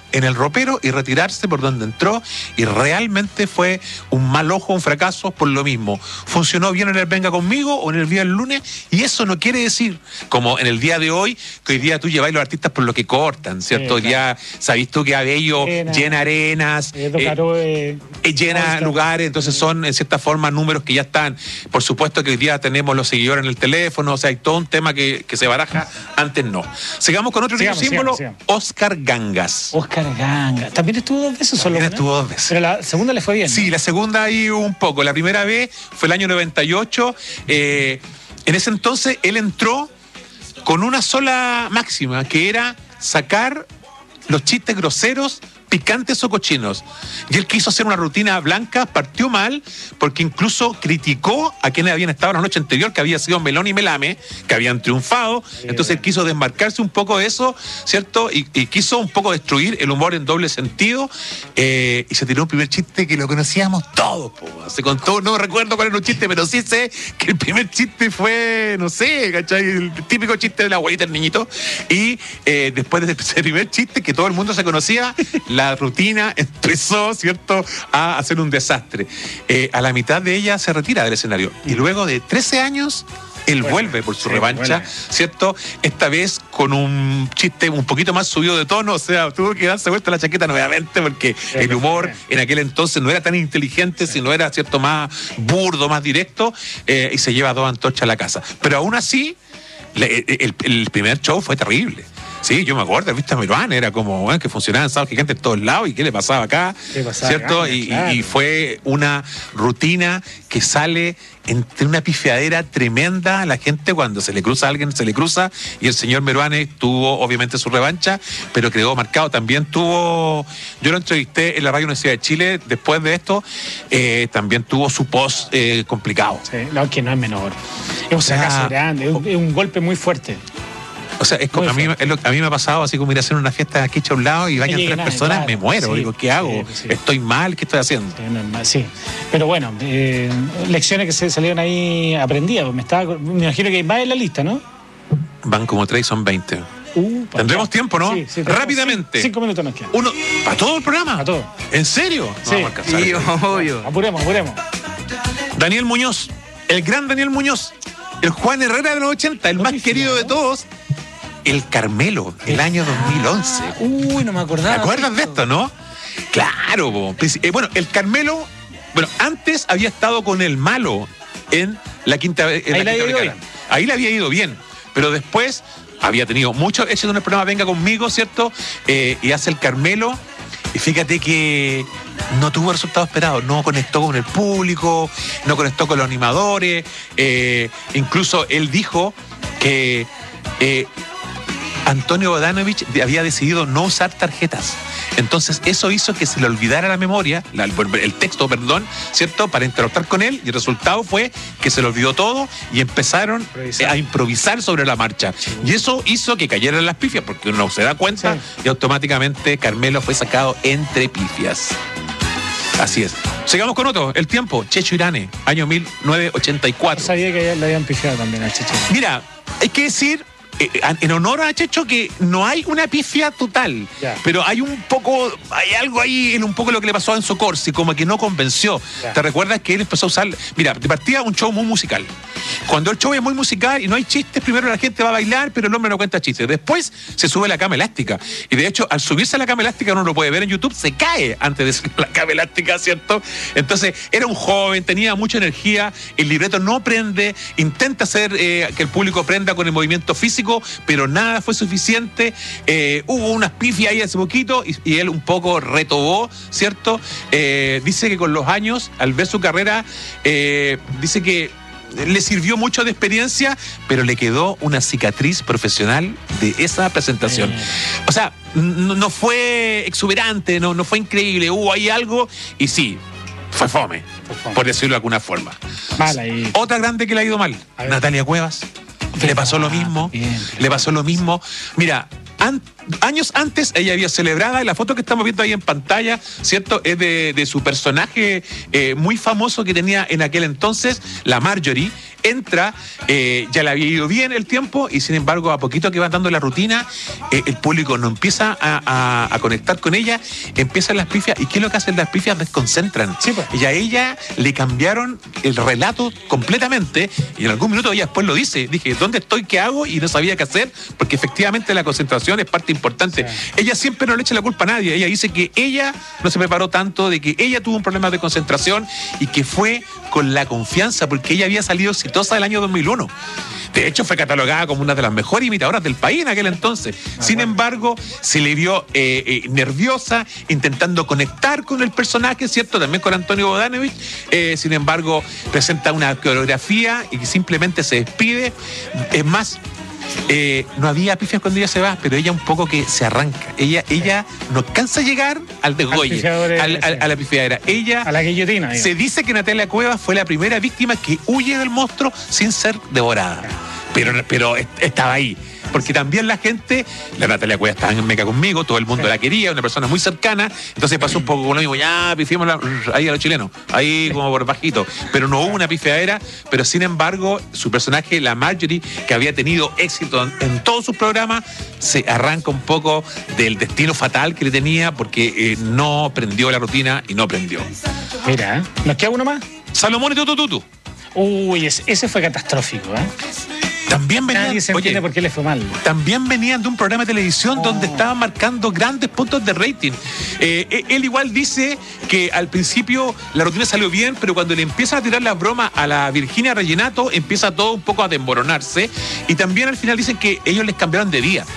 en el ropero y retirarse por donde entró, y realmente fue un mal ojo, un fracaso por lo mismo. Funcionó bien en el Venga Conmigo o en el Día del Lunes, y eso no quiere decir, como en el día de hoy, que hoy día tú lleváis los artistas por lo que cortan, ¿cierto? Hoy día sabéis tú que Abello llena, llena arenas, eh, Caro, eh, eh, llena lugares, entonces son en cierta forma números que ya están. Por supuesto que hoy día tenemos los seguidores en el teléfono, o sea, hay todo un tema que, que se baraja, antes no. Sigamos con otro sigamos, símbolo, sigamos, sigamos. Oscar Gangas. Oscar Gangas. ¿También estuvo dos veces solo? También estuvo dos veces. Pero la segunda le fue bien, ¿no? Sí, la segunda ahí un poco. La primera vez fue el año noventa y ocho. Eh, en ese entonces él entró con una sola máxima, que era sacar los chistes groseros, picantes o cochinos. Y él quiso hacer una rutina blanca, partió mal, porque incluso criticó a quienes habían estado la noche anterior, que había sido Melón y Melame, que habían triunfado. Entonces él quiso desmarcarse un poco de eso, ¿cierto? Y, y quiso un poco destruir el humor en doble sentido, eh, y se tiró un primer chiste que lo conocíamos todos, po. Se contó, no recuerdo cuál era un chiste, pero sí sé que el primer chiste fue, no sé, ¿cachai? El típico chiste de la abuelita del niñito. Y eh, después de ese primer chiste, que todo el mundo se conocía, la rutina empezó, ¿cierto?, a hacer un desastre. Eh, a la mitad de ella se retira del escenario. Y luego de trece años, él bueno, vuelve por su sí, revancha, bueno. ¿cierto? Esta vez con un chiste un poquito más subido de tono, o sea, tuvo que darse vuelta la chaqueta nuevamente, porque sí, el humor sí. en aquel entonces no era tan inteligente, sí. sino era, ¿cierto?, más burdo, más directo, eh, y se lleva dos antorchas a la casa. Pero aún así, le, el, el primer show fue terrible. Sí, yo me acuerdo, viste a Meruane, era como, bueno, que funcionaban sábados gigantes en todos lados, y qué le pasaba acá, pasaba ¿cierto? Acá, y, claro. y fue una rutina que sale entre una pifiadera tremenda a la gente. Cuando se le cruza a alguien, se le cruza, y el señor Meruane tuvo obviamente su revancha, pero quedó marcado. También tuvo, yo lo entrevisté en la Radio Universidad de Chile después de esto, eh, también tuvo su post eh, complicado. Sí, no, que no es menor, es un fracaso grande, es un, es un golpe muy fuerte. O sea, es como a mí, es lo, a mí me ha pasado así como ir a hacer una fiesta aquí a un lado y vayan tres nada, personas, claro. me muero. Sí, digo, ¿qué hago? Sí, sí. ¿Estoy mal? ¿Qué estoy haciendo? Sí, pero bueno, eh, lecciones que se salieron ahí aprendidas. Me, estaba, me imagino que hay más en la lista, ¿no? Van como tres, son veinte. Uh, Tendremos acá. tiempo, ¿no? Sí, sí, Rápidamente. Cinco minutos nos quedan. Uno, ¿para todo el programa? Para todo. ¿En serio? Sí, no, sí obvio. Apuremos, apuremos. Daniel Muñoz, el gran Daniel Muñoz, el Juan Herrera de los ochenta, el no más querido, ¿no?, de todos. El Carmelo, el año dos mil once. Uy, no me acordaba. ¿Te acuerdas de esto, no? Claro, bo. Eh, bueno, el Carmelo, bueno, antes había estado con el Malo en la Quinta en Ahí la Quinta Vergara. Ahí le había ido bien, pero después había tenido mucho éxito en el programa Venga Conmigo, ¿cierto? Eh, y hace el Carmelo, y fíjate que no tuvo resultados esperados, no conectó con el público, no conectó con los animadores, eh, incluso él dijo que eh, Antonio Bodanovich había decidido no usar tarjetas. Entonces eso hizo que se le olvidara la memoria, la, el texto, perdón, ¿cierto?, para interactuar con él, y el resultado fue que se le olvidó todo y empezaron improvisar. a improvisar sobre la marcha. Sí. Y eso hizo que cayeran las pifias, porque uno se da cuenta, sí. y automáticamente Carmelo fue sacado entre pifias. Así es. Sigamos con otro, el tiempo. Checho Irane, año mil novecientos ochenta y cuatro. Yo sabía que le habían pifiado también al Checho. Mira, hay que decir, en honor a Checho, que no hay una pifia total, ya. pero hay un poco, hay algo ahí en un poco lo que le pasó a Enzo Corsi, como que no convenció. Ya. ¿Te recuerdas que él empezó a usar, mira, de partida un show muy musical? Cuando el show es muy musical y no hay chistes, primero la gente va a bailar, pero el hombre no cuenta chistes. Después se sube la cama elástica, y de hecho al subirse a la cama elástica, uno lo puede ver en YouTube, se cae antes de subir la cama elástica, ¿cierto? Entonces era un joven, tenía mucha energía, el libreto no prende, intenta hacer eh, que el público prenda con el movimiento físico, pero nada fue suficiente. Eh, hubo unas pifias ahí hace poquito, y, y él un poco retobó, ¿cierto? Eh, dice que con los años, al ver su carrera, eh, dice que le sirvió mucho de experiencia, pero le quedó una cicatriz profesional de esa presentación. O sea, no, no fue exuberante, no, no fue increíble, hubo ahí algo, y sí, fue fome, fue fome. por decirlo de alguna forma. Mal ahí. Otra grande que le ha ido mal, Natalia Cuevas. Le pasó lo mismo, bien, bien. le pasó lo mismo. Mira, An- años antes ella había celebrado, y la foto que estamos viendo ahí en pantalla, ¿cierto? Es de, de su personaje eh, muy famoso que tenía en aquel entonces, la Marjorie. Entra, eh, ya le había ido bien el tiempo y sin embargo a poquito que va dando la rutina, eh, el público no empieza a, a, a conectar con ella, empiezan las pifias. ¿Y qué es lo que hacen las pifias? Desconcentran. Sí, pues. Y a ella le cambiaron el relato completamente y en algún minuto ella después lo dice, dije, ¿dónde estoy? ¿Qué hago? Y no sabía qué hacer, porque efectivamente la concentración es parte importante. Sí. Ella siempre no le echa la culpa a nadie, ella dice que ella no se preparó tanto, de que ella tuvo un problema de concentración y que fue con la confianza, porque ella había salido exitosa del año dos mil uno. De hecho, fue catalogada como una de las mejores imitadoras del país en aquel entonces. Ah, Sin bueno. embargo, se le vio eh, eh, nerviosa, intentando conectar con el personaje, ¿cierto? También con Antonio Bodanovich. Eh, sin embargo, presenta una coreografía y simplemente se despide. Es más, Eh, no había pifias cuando ella se va, pero ella un poco que se arranca. Ella ella no alcanza a llegar al desgolle, al, al, a la pifiadera. Ella, a la guillotina. Se dice que Natalia Cuevas fue la primera víctima que huye del monstruo sin ser devorada. Pero, pero estaba ahí. Porque también la gente, la Natalia Cuevas estaba en meca conmigo, todo el mundo sí. la quería, una persona muy cercana, entonces pasó un poco con lo mismo, ya pifiémosla ahí a los chilenos, ahí como por bajito, pero no hubo una pifiadera, pero sin embargo, su personaje, la Marjorie, que había tenido éxito en, en todos sus programas, se arranca un poco del destino fatal que le tenía, porque eh, no aprendió la rutina y no aprendió. Mira, ¿nos queda uno más? Salomón y Tutu Tutu. Uy, ese, ese fue catastrófico, ¿eh? También venían, Nadie se entiende oye, por qué le fue mal. También venían de un programa de televisión oh. donde estaban marcando grandes puntos de rating. Eh, él igual dice que al principio la rutina salió bien, pero cuando le empiezan a tirar la broma a la Virginia Reginato, empieza todo un poco a desmoronarse. Y también al final dicen que ellos les cambiaron de día.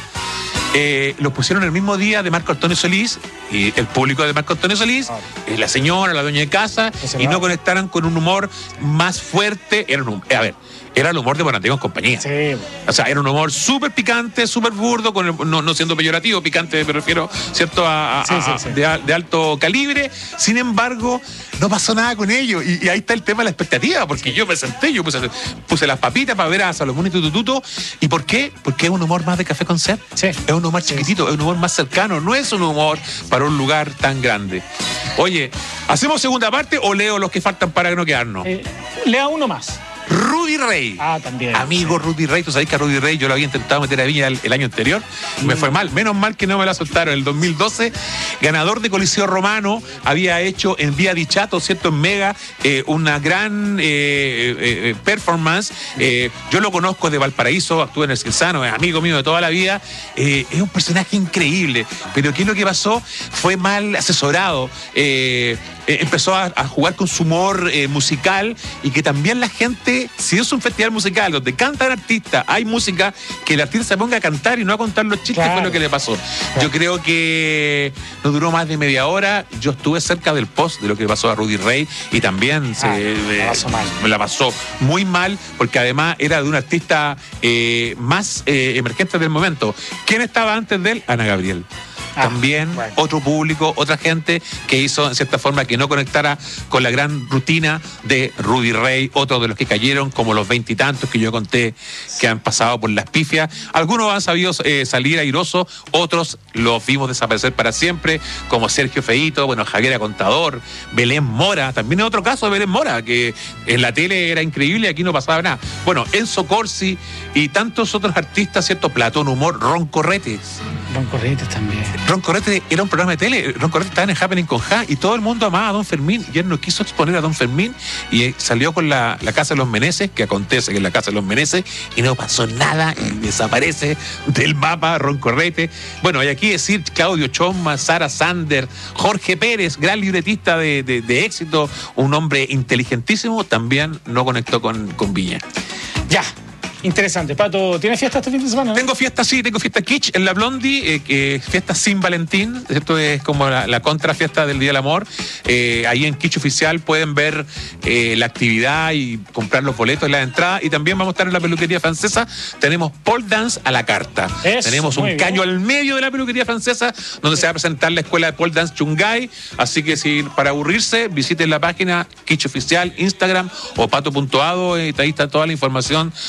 Eh, los pusieron el mismo día de Marco Antonio Solís, y el público de Marco Antonio Solís, oh. eh, la señora, la dueña de casa, y no conectaran con un humor más fuerte. Era un, a ver, era el humor de Morandé con compañía. Sí. O sea, era un humor súper picante, súper burdo, con el, no, no siendo peyorativo, picante me refiero, ¿cierto? A, a, sí, sí, sí. De, de alto calibre. Sin embargo, no pasó nada con ello. Y, y ahí está el tema de la expectativa, porque sí. yo me senté, yo puse, puse las papitas para ver a Salomón y Tutututo. ¿Y por qué? Porque es un humor más de Café con Ser. Sí. Es un humor chiquitito, es un humor más cercano, no es un humor para un lugar tan grande. Oye, ¿hacemos segunda parte o leo los que faltan para no quedarnos? Eh, lea uno más. Rudy Rey. Ah, también. Amigo sí. Rudy Rey, tú sabes que a Rudy Rey yo lo había intentado meter a Viña el, el año anterior. Mm. Me fue mal. Menos mal que no me la soltaron. En el dos mil doce, ganador de Coliseo Romano, había hecho en Vía Dichato, ¿cierto? En Mega, eh, una gran eh, eh, performance. Eh, yo lo conozco de Valparaíso, actúa en El Cirzano, es amigo mío de toda la vida. Eh, es un personaje increíble. Pero ¿qué es lo que pasó? Fue mal asesorado. Eh, Eh, empezó a, a jugar con su humor eh, musical, y que también la gente, si es un festival musical donde cantan artistas, hay música, que el artista se ponga a cantar y no a contar los chistes, claro. fue lo que le pasó. Claro. Yo creo que no duró más de media hora. Yo estuve cerca del post de lo que pasó a Rudy Rey y también ah, se, me la pasó mal. Me la pasó muy mal, porque además era de un artista eh, más eh, emergente del momento. ¿Quién estaba antes de él? Ana Gabriel. Ah, también bueno. Otro público, otra gente que hizo en cierta forma que no conectara con la gran rutina de Rudy Rey, otros de los que cayeron, como los veintitantos que yo conté que han pasado por las pifias. Algunos han sabido eh, salir airosos, otros los vimos desaparecer para siempre, como Sergio Feito, bueno, Javiera Contador, Belén Mora, también es otro caso de Belén Mora, que en la tele era increíble y aquí no pasaba nada. Bueno, Enzo Corsi y tantos otros artistas, ¿cierto? Platón Humor, Ron Corretes. Ron Corretes también. Ron Corretes era un programa de tele. Ron Corretes estaba en el Happening con Ja y todo el mundo amaba a Don Fermín, y él no quiso exponer a Don Fermín y salió con la, la Casa de los Meneses, que acontece que es la Casa de los Meneses, y no pasó nada y desaparece del mapa Ron Corretes. Bueno, hay aquí decir Claudio Choma, Sara Sander, Jorge Pérez, gran libretista de, de, de éxito, un hombre inteligentísimo, también no conectó con, con Viña. Ya. Interesante. Pato, ¿tienes fiesta este fin de semana? ¿No? Tengo fiesta, sí, tengo fiesta Kitsch en la Blondie, eh, eh, fiesta sin Valentín, esto es como la, la contrafiesta del Día del Amor. Eh, ahí en Kitsch Oficial pueden ver eh, la actividad y comprar los boletos y la entrada, y también vamos a estar en la peluquería francesa. Tenemos pole dance a la carta. Eso, tenemos un caño al medio de la peluquería francesa donde se va a presentar la escuela de pole dance Chungay, así que si para aburrirse visiten la página Kitsch Oficial, Instagram o pato punto ado, y ahí está toda la información donde la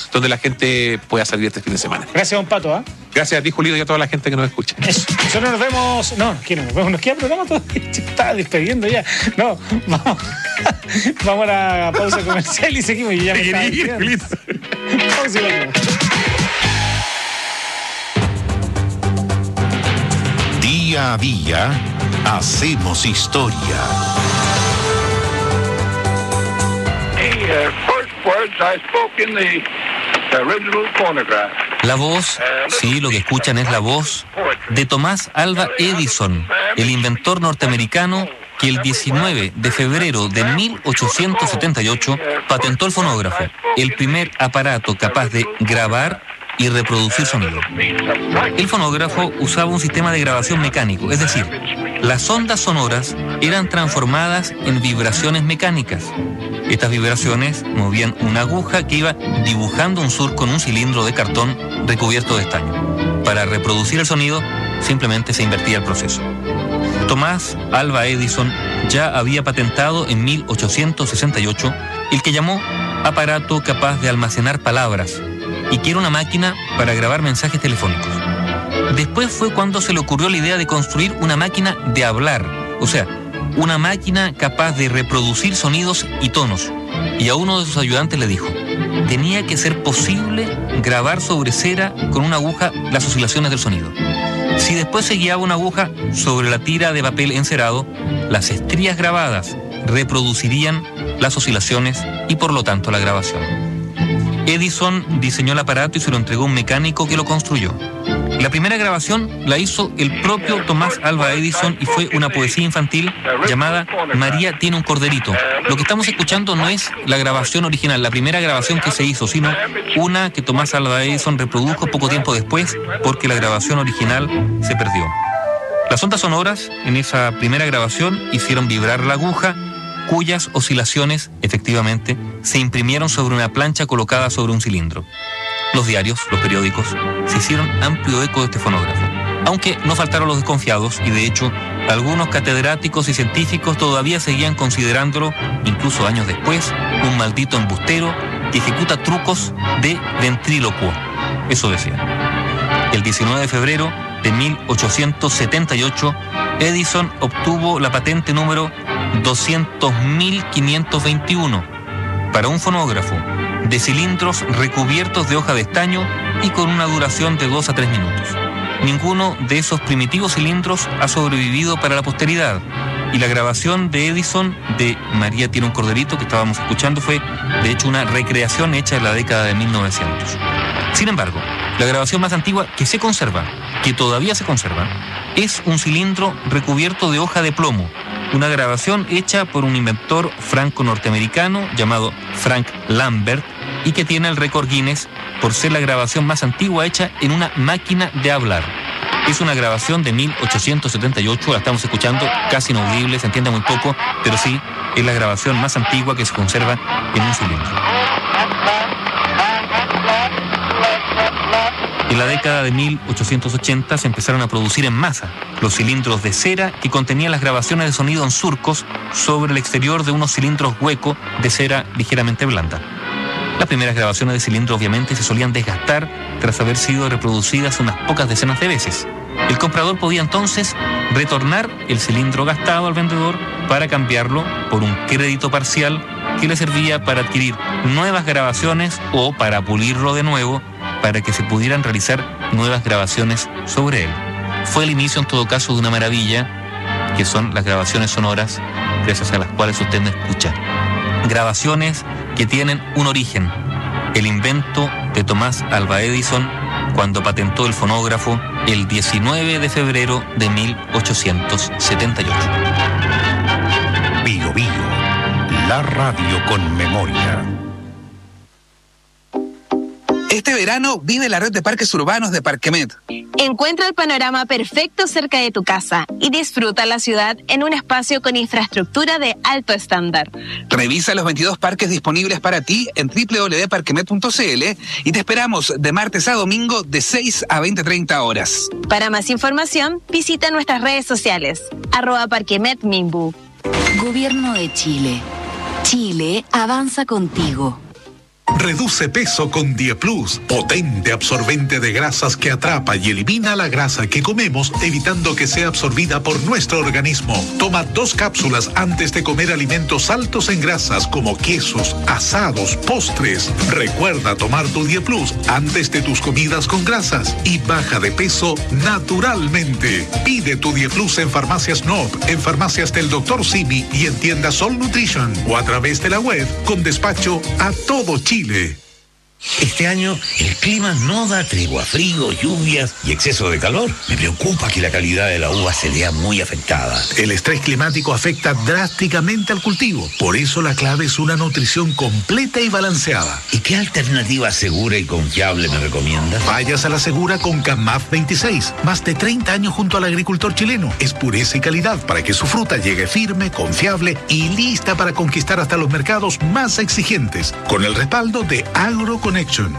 gente pueda salir este fin de semana. Gracias, don Pato. ¿eh? Gracias a ti, Julito, y a toda la gente que nos escucha. Eso. Nosotros nos vemos. No, ¿quién nos vemos? Nos queda programa todavía. Se está despidiendo ya. No, vamos. Vamos a la pausa comercial y seguimos. Y ya me estaba despidiendo. Pausa y volvemos. Día a día hacemos historia. La voz, sí, lo que escuchan es la voz de Tomás Alva Edison, el inventor norteamericano que el diecinueve de febrero de mil ochocientos setenta y ocho patentó el fonógrafo, el primer aparato capaz de grabar y reproducir sonido. El fonógrafo usaba un sistema de grabación mecánico, es decir, las ondas sonoras eran transformadas en vibraciones mecánicas. Estas vibraciones movían una aguja que iba dibujando un surco en un cilindro de cartón recubierto de estaño. Para reproducir el sonido, simplemente se invertía el proceso. Tomás Alva Edison ya había patentado en mil ochocientos sesenta y ocho el que llamó aparato capaz de almacenar palabras, y que era una máquina para grabar mensajes telefónicos. Después fue cuando se le ocurrió la idea de construir una máquina de hablar, o sea, una máquina capaz de reproducir sonidos y tonos. Y a uno de sus ayudantes le dijo, tenía que ser posible grabar sobre cera con una aguja las oscilaciones del sonido. Si después se guiaba una aguja sobre la tira de papel encerado, las estrías grabadas reproducirían las oscilaciones y por lo tanto la grabación. Edison diseñó el aparato y se lo entregó a un mecánico que lo construyó. La primera grabación la hizo el propio Tomás Alva Edison y fue una poesía infantil llamada María tiene un corderito. Lo que estamos escuchando no es la grabación original, la primera grabación que se hizo, sino una que Tomás Alva Edison reprodujo poco tiempo después porque la grabación original se perdió. Las ondas sonoras en esa primera grabación hicieron vibrar la aguja, cuyas oscilaciones, efectivamente, se imprimieron sobre una plancha colocada sobre un cilindro. Los diarios, los periódicos, se hicieron amplio eco de este fonógrafo. Aunque no faltaron los desconfiados, y de hecho, algunos catedráticos y científicos todavía seguían considerándolo, incluso años después, un maldito embustero que ejecuta trucos de ventrílocuo. Eso decía. El diecinueve de febrero de mil ochocientos setenta y ocho, Edison obtuvo la patente número doscientos mil quinientos veintiuno para un fonógrafo de cilindros recubiertos de hoja de estaño y con una duración de dos a tres minutos. Ninguno de esos primitivos cilindros ha sobrevivido para la posteridad, y la grabación de Edison de María tiene un corderito que estábamos escuchando fue de hecho una recreación hecha en la década de mil novecientos. Sin embargo, la grabación más antigua que se conserva, que todavía se conserva, es un cilindro recubierto de hoja de plomo, una grabación hecha por un inventor franco-norteamericano llamado Frank Lambert y que tiene el récord Guinness por ser la grabación más antigua hecha en una máquina de hablar. Es una grabación de mil ochocientos setenta y ocho, la estamos escuchando, casi inaudible, se entiende muy poco, pero sí, es la grabación más antigua que se conserva en un cilindro. En la década de mil ochocientos ochenta se empezaron a producir en masa los cilindros de cera que contenían las grabaciones de sonido en surcos sobre el exterior de unos cilindros huecos de cera ligeramente blanda. Las primeras grabaciones de cilindro obviamente se solían desgastar tras haber sido reproducidas unas pocas decenas de veces. El comprador podía entonces retornar el cilindro gastado al vendedor para cambiarlo por un crédito parcial que le servía para adquirir nuevas grabaciones o para pulirlo de nuevo para que se pudieran realizar nuevas grabaciones sobre él. Fue el inicio en todo caso de una maravilla que son las grabaciones sonoras gracias a las cuales usted me escucha. Grabaciones que tienen un origen, el invento de Tomás Alva Edison cuando patentó el fonógrafo el diecinueve de febrero de mil ochocientos setenta y ocho. Bio Bio, la radio con memoria. Este verano vive la red de parques urbanos de Parquemet. Encuentra el panorama perfecto cerca de tu casa y disfruta la ciudad en un espacio con infraestructura de alto estándar. Revisa los veintidós parques disponibles para ti en doble u doble u doble u punto parquemet punto c l y te esperamos de martes a domingo de seis a veinte treinta horas. Para más información, visita nuestras redes sociales, arroba Parquemet Minbu. Gobierno de Chile. Chile avanza contigo. Reduce peso con Dieplus, potente absorbente de grasas que atrapa y elimina la grasa que comemos, evitando que sea absorbida por nuestro organismo. Toma dos cápsulas antes de comer alimentos altos en grasas como quesos, asados, postres. Recuerda tomar tu Dieplus antes de tus comidas con grasas y baja de peso naturalmente. Pide tu Dieplus en Farmacias N O P, en farmacias del doctor Simi y en tiendas Sol Nutrition o a través de la web con despacho a todo Chile. Este año el clima no da tregua, frío, lluvias y exceso de calor. Me preocupa que la calidad de la uva se vea muy afectada. El estrés climático afecta drásticamente al cultivo. Por eso la clave es una nutrición completa y balanceada. ¿Y qué alternativa segura y confiable me recomiendas? Vayas a la segura con CAMAF veintiséis. Más de treinta años junto al agricultor chileno. Es pureza y calidad para que su fruta llegue firme, confiable y lista para conquistar hasta los mercados más exigentes. Con el respaldo de AgroConnection.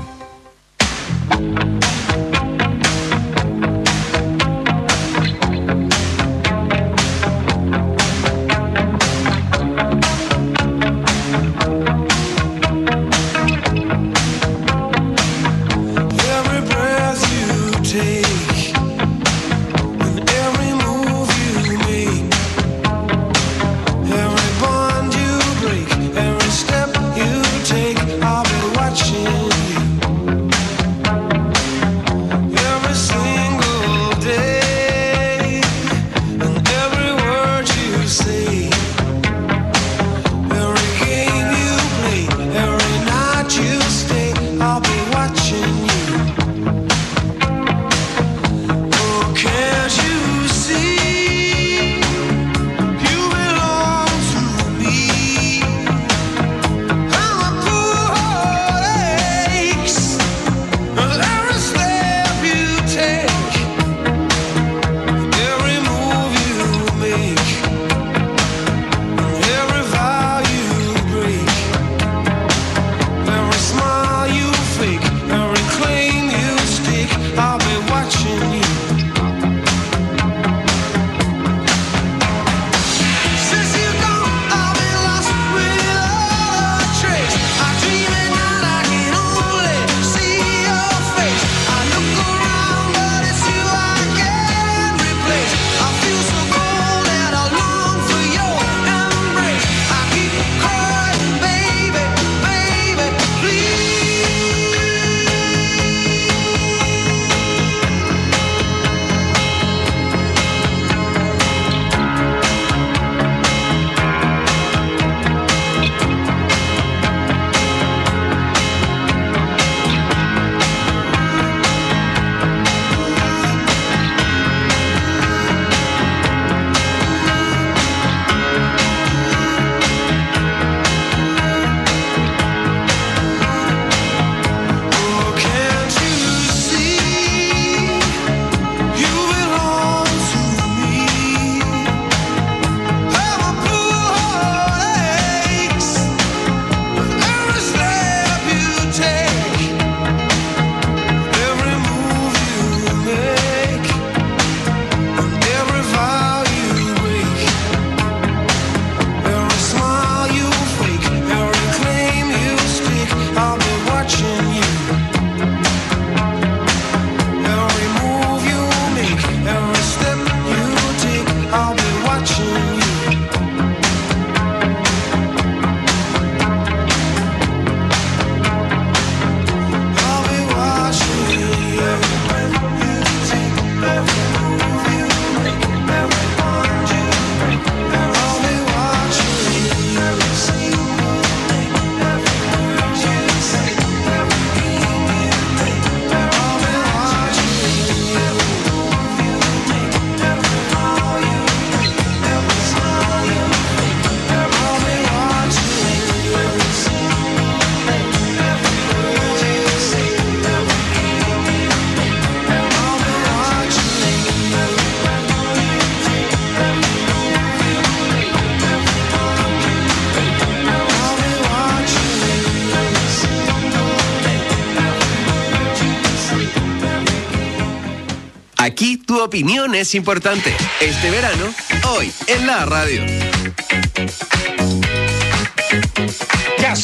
Aquí tu opinión es importante. Este verano, hoy en la radio. Ya son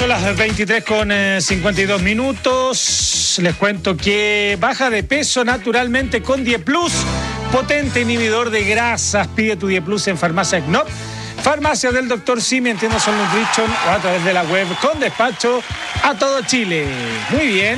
las veintitrés con cincuenta y dos minutos. Les cuento que baja de peso naturalmente con Dieplus, potente inhibidor de grasas. Pide tu Dieplus en Farmacia C N O P, Farmacia del doctor Simi, en tiendas Sol Nutrition o a través de la web con despacho a todo Chile. Muy bien.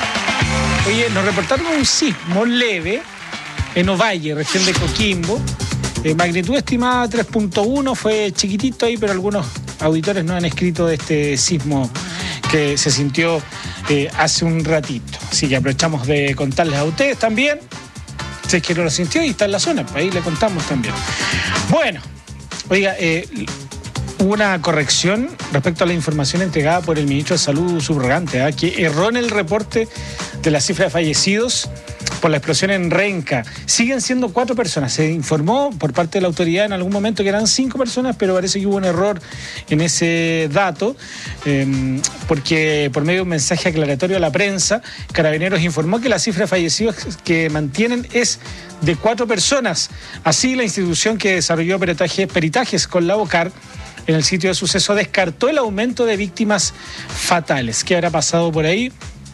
Oye, nos reportaron un sismo leve en Ovalle, región de Coquimbo. Eh, magnitud estimada tres punto uno, fue chiquitito ahí, pero algunos auditores nos han escrito de este sismo que se sintió eh, hace un ratito. Así que aprovechamos de contarles a ustedes también, si es que no lo sintió y está en la zona, pues ahí le contamos también. Bueno, oiga, eh, hubo una corrección respecto a la información entregada por el ministro de Salud subrogante, ¿eh? que erró en el reporte de la cifra de fallecidos por la explosión en Renca. Siguen siendo cuatro personas. Se informó por parte de la autoridad en algún momento que eran cinco personas, pero parece que hubo un error en ese dato, eh, porque por medio de un mensaje aclaratorio a la prensa, Carabineros informó que la cifra de fallecidos que mantienen es de cuatro personas. Así, la institución que desarrolló peritajes, peritajes con la OCAR en el sitio de suceso descartó el aumento de víctimas fatales. ¿Qué habrá pasado por ahí?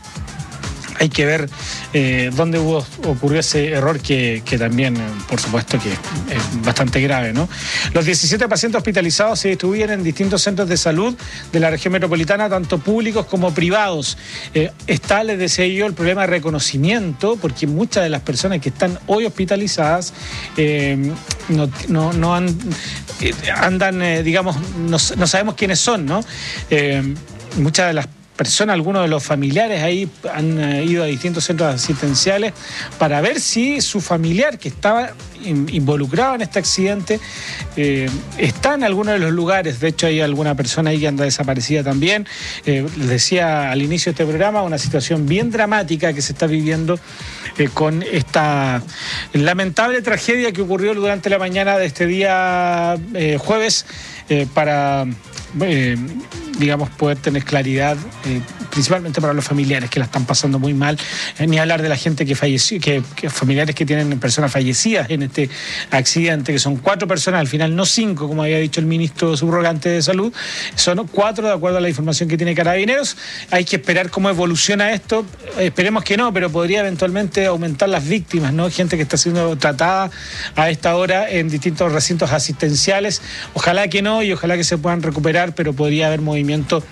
Hay que ver eh, dónde hubo, ocurrió ese error que, que también, por supuesto, que es bastante grave, ¿no? Los diecisiete pacientes hospitalizados se distribuyen en distintos centros de salud de la región metropolitana, tanto públicos como privados. Eh, está, les decía yo, el problema de reconocimiento, porque muchas de las personas que están hoy hospitalizadas eh, no, no, no han, eh, andan, eh, digamos, no, no sabemos quiénes son, ¿no? Eh, muchas de las personas, algunos de los familiares ahí han eh, ido a distintos centros asistenciales para ver si su familiar que estaba in, involucrado en este accidente eh, está en alguno de los lugares. De hecho, hay alguna persona ahí que anda desaparecida también. Eh, les decía al inicio de este programa, una situación bien dramática que se está viviendo eh, con esta lamentable tragedia que ocurrió durante la mañana de este día eh, jueves eh, para... Eh, digamos, poder tener claridad, eh, principalmente para los familiares que la están pasando muy mal, eh, ni hablar de la gente que falleció, que, que familiares que tienen personas fallecidas en este accidente, que son cuatro personas, al final no cinco, como había dicho el ministro subrogante de Salud, son cuatro de acuerdo a la información que tiene Carabineros. Hay que esperar cómo evoluciona esto, esperemos que no, pero podría eventualmente aumentar las víctimas, ¿no? Gente que está siendo tratada a esta hora en distintos recintos asistenciales, ojalá que no y ojalá que se puedan recuperar, pero podría haber movimiento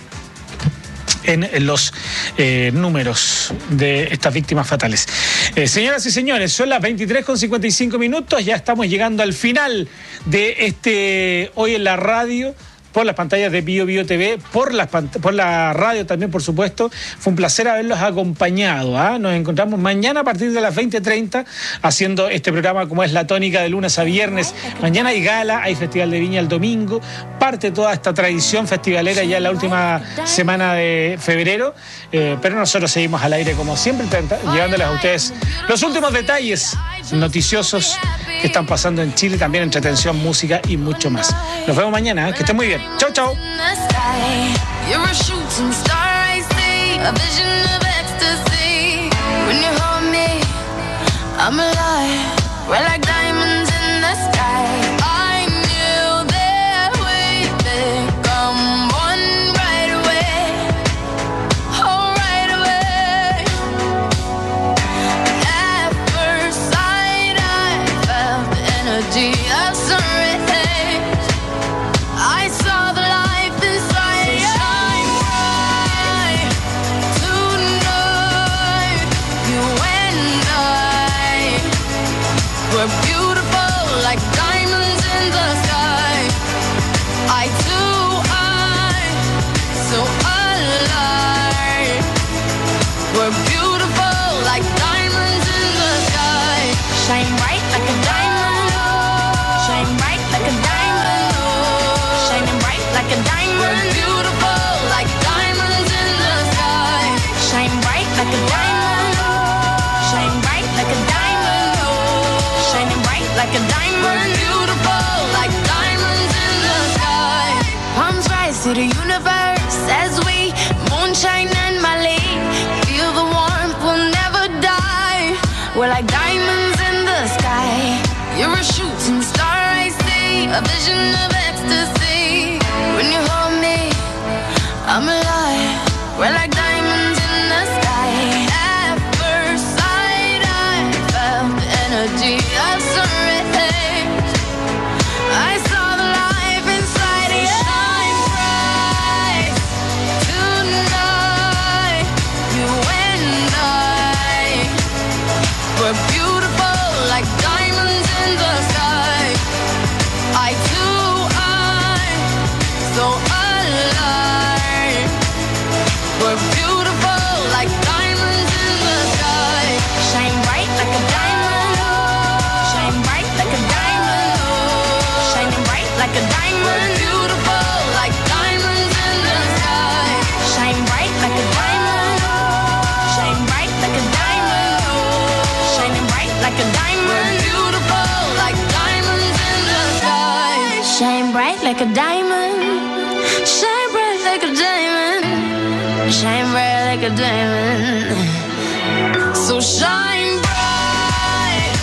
en los eh, números de estas víctimas fatales. Eh, señoras y señores, son las veintitrés con cincuenta y cinco minutos, ya estamos llegando al final de este Hoy en la Radio, por las pantallas de Bio Bio T V, por la, por la radio también, por supuesto. Fue un placer haberlos acompañado, ¿eh? Nos encontramos mañana a partir de las veinte treinta haciendo este programa como es la tónica de lunes a viernes. Mañana hay gala, hay Festival de Viña el domingo, parte toda esta tradición festivalera ya en la última semana de febrero, eh, pero nosotros seguimos al aire como siempre, llevándoles a ustedes los últimos detalles noticiosos que están pasando en Chile, también entretención, música y mucho más. Nos vemos mañana, ¿eh? Que estén muy bien. Chau, chau. Like a diamond, beautiful, like diamonds in the sky. Palms rise to the universe as we moonshine and Malay. Feel the warmth, we'll never die. We're like diamonds in the sky. You're a shooting star, I see, a vision of ecstasy. When you hold me, I'm alive. We're like diamonds in the sky. At first sight, I felt the energy of sun rays. I saw the life inside you. Shine bright tonight. You and I were beautiful like diamonds in the sky. I too, I so alive. We're beautiful like diamonds in the sky. Shine bright like a diamond. Shine bright like a diamond. Shining bright like a diamond. We're beautiful like diamonds in the sky. Shine bright like a diamond. Shine bright like a diamond. Shining bright like a diamond. We're beautiful like diamonds in the sky. Shine bright like a diamond. Shine bright like a diamond. Shine bright like a diamond. So shine bright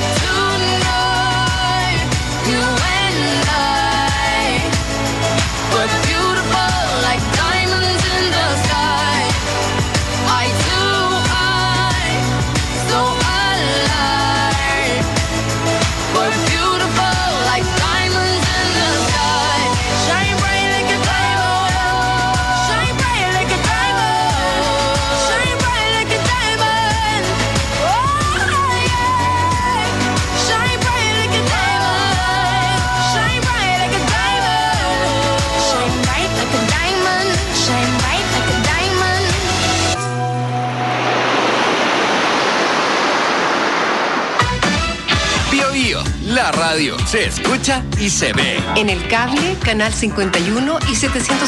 tonight. You and I were beautiful like diamonds in the sky. I too, I so alive. We're beautiful like diamonds in the sky. Shine bright like a diamond. Shine bright like a diamond. Shine bright like a diamond. Oh yeah. Shine bright like a diamond. Shine bright like a diamond. Shine bright like a diamond. Shine bright like a diamond. Bio Bio, la radio se escucha y se ve. En el cable, canal cincuenta y uno y setecientos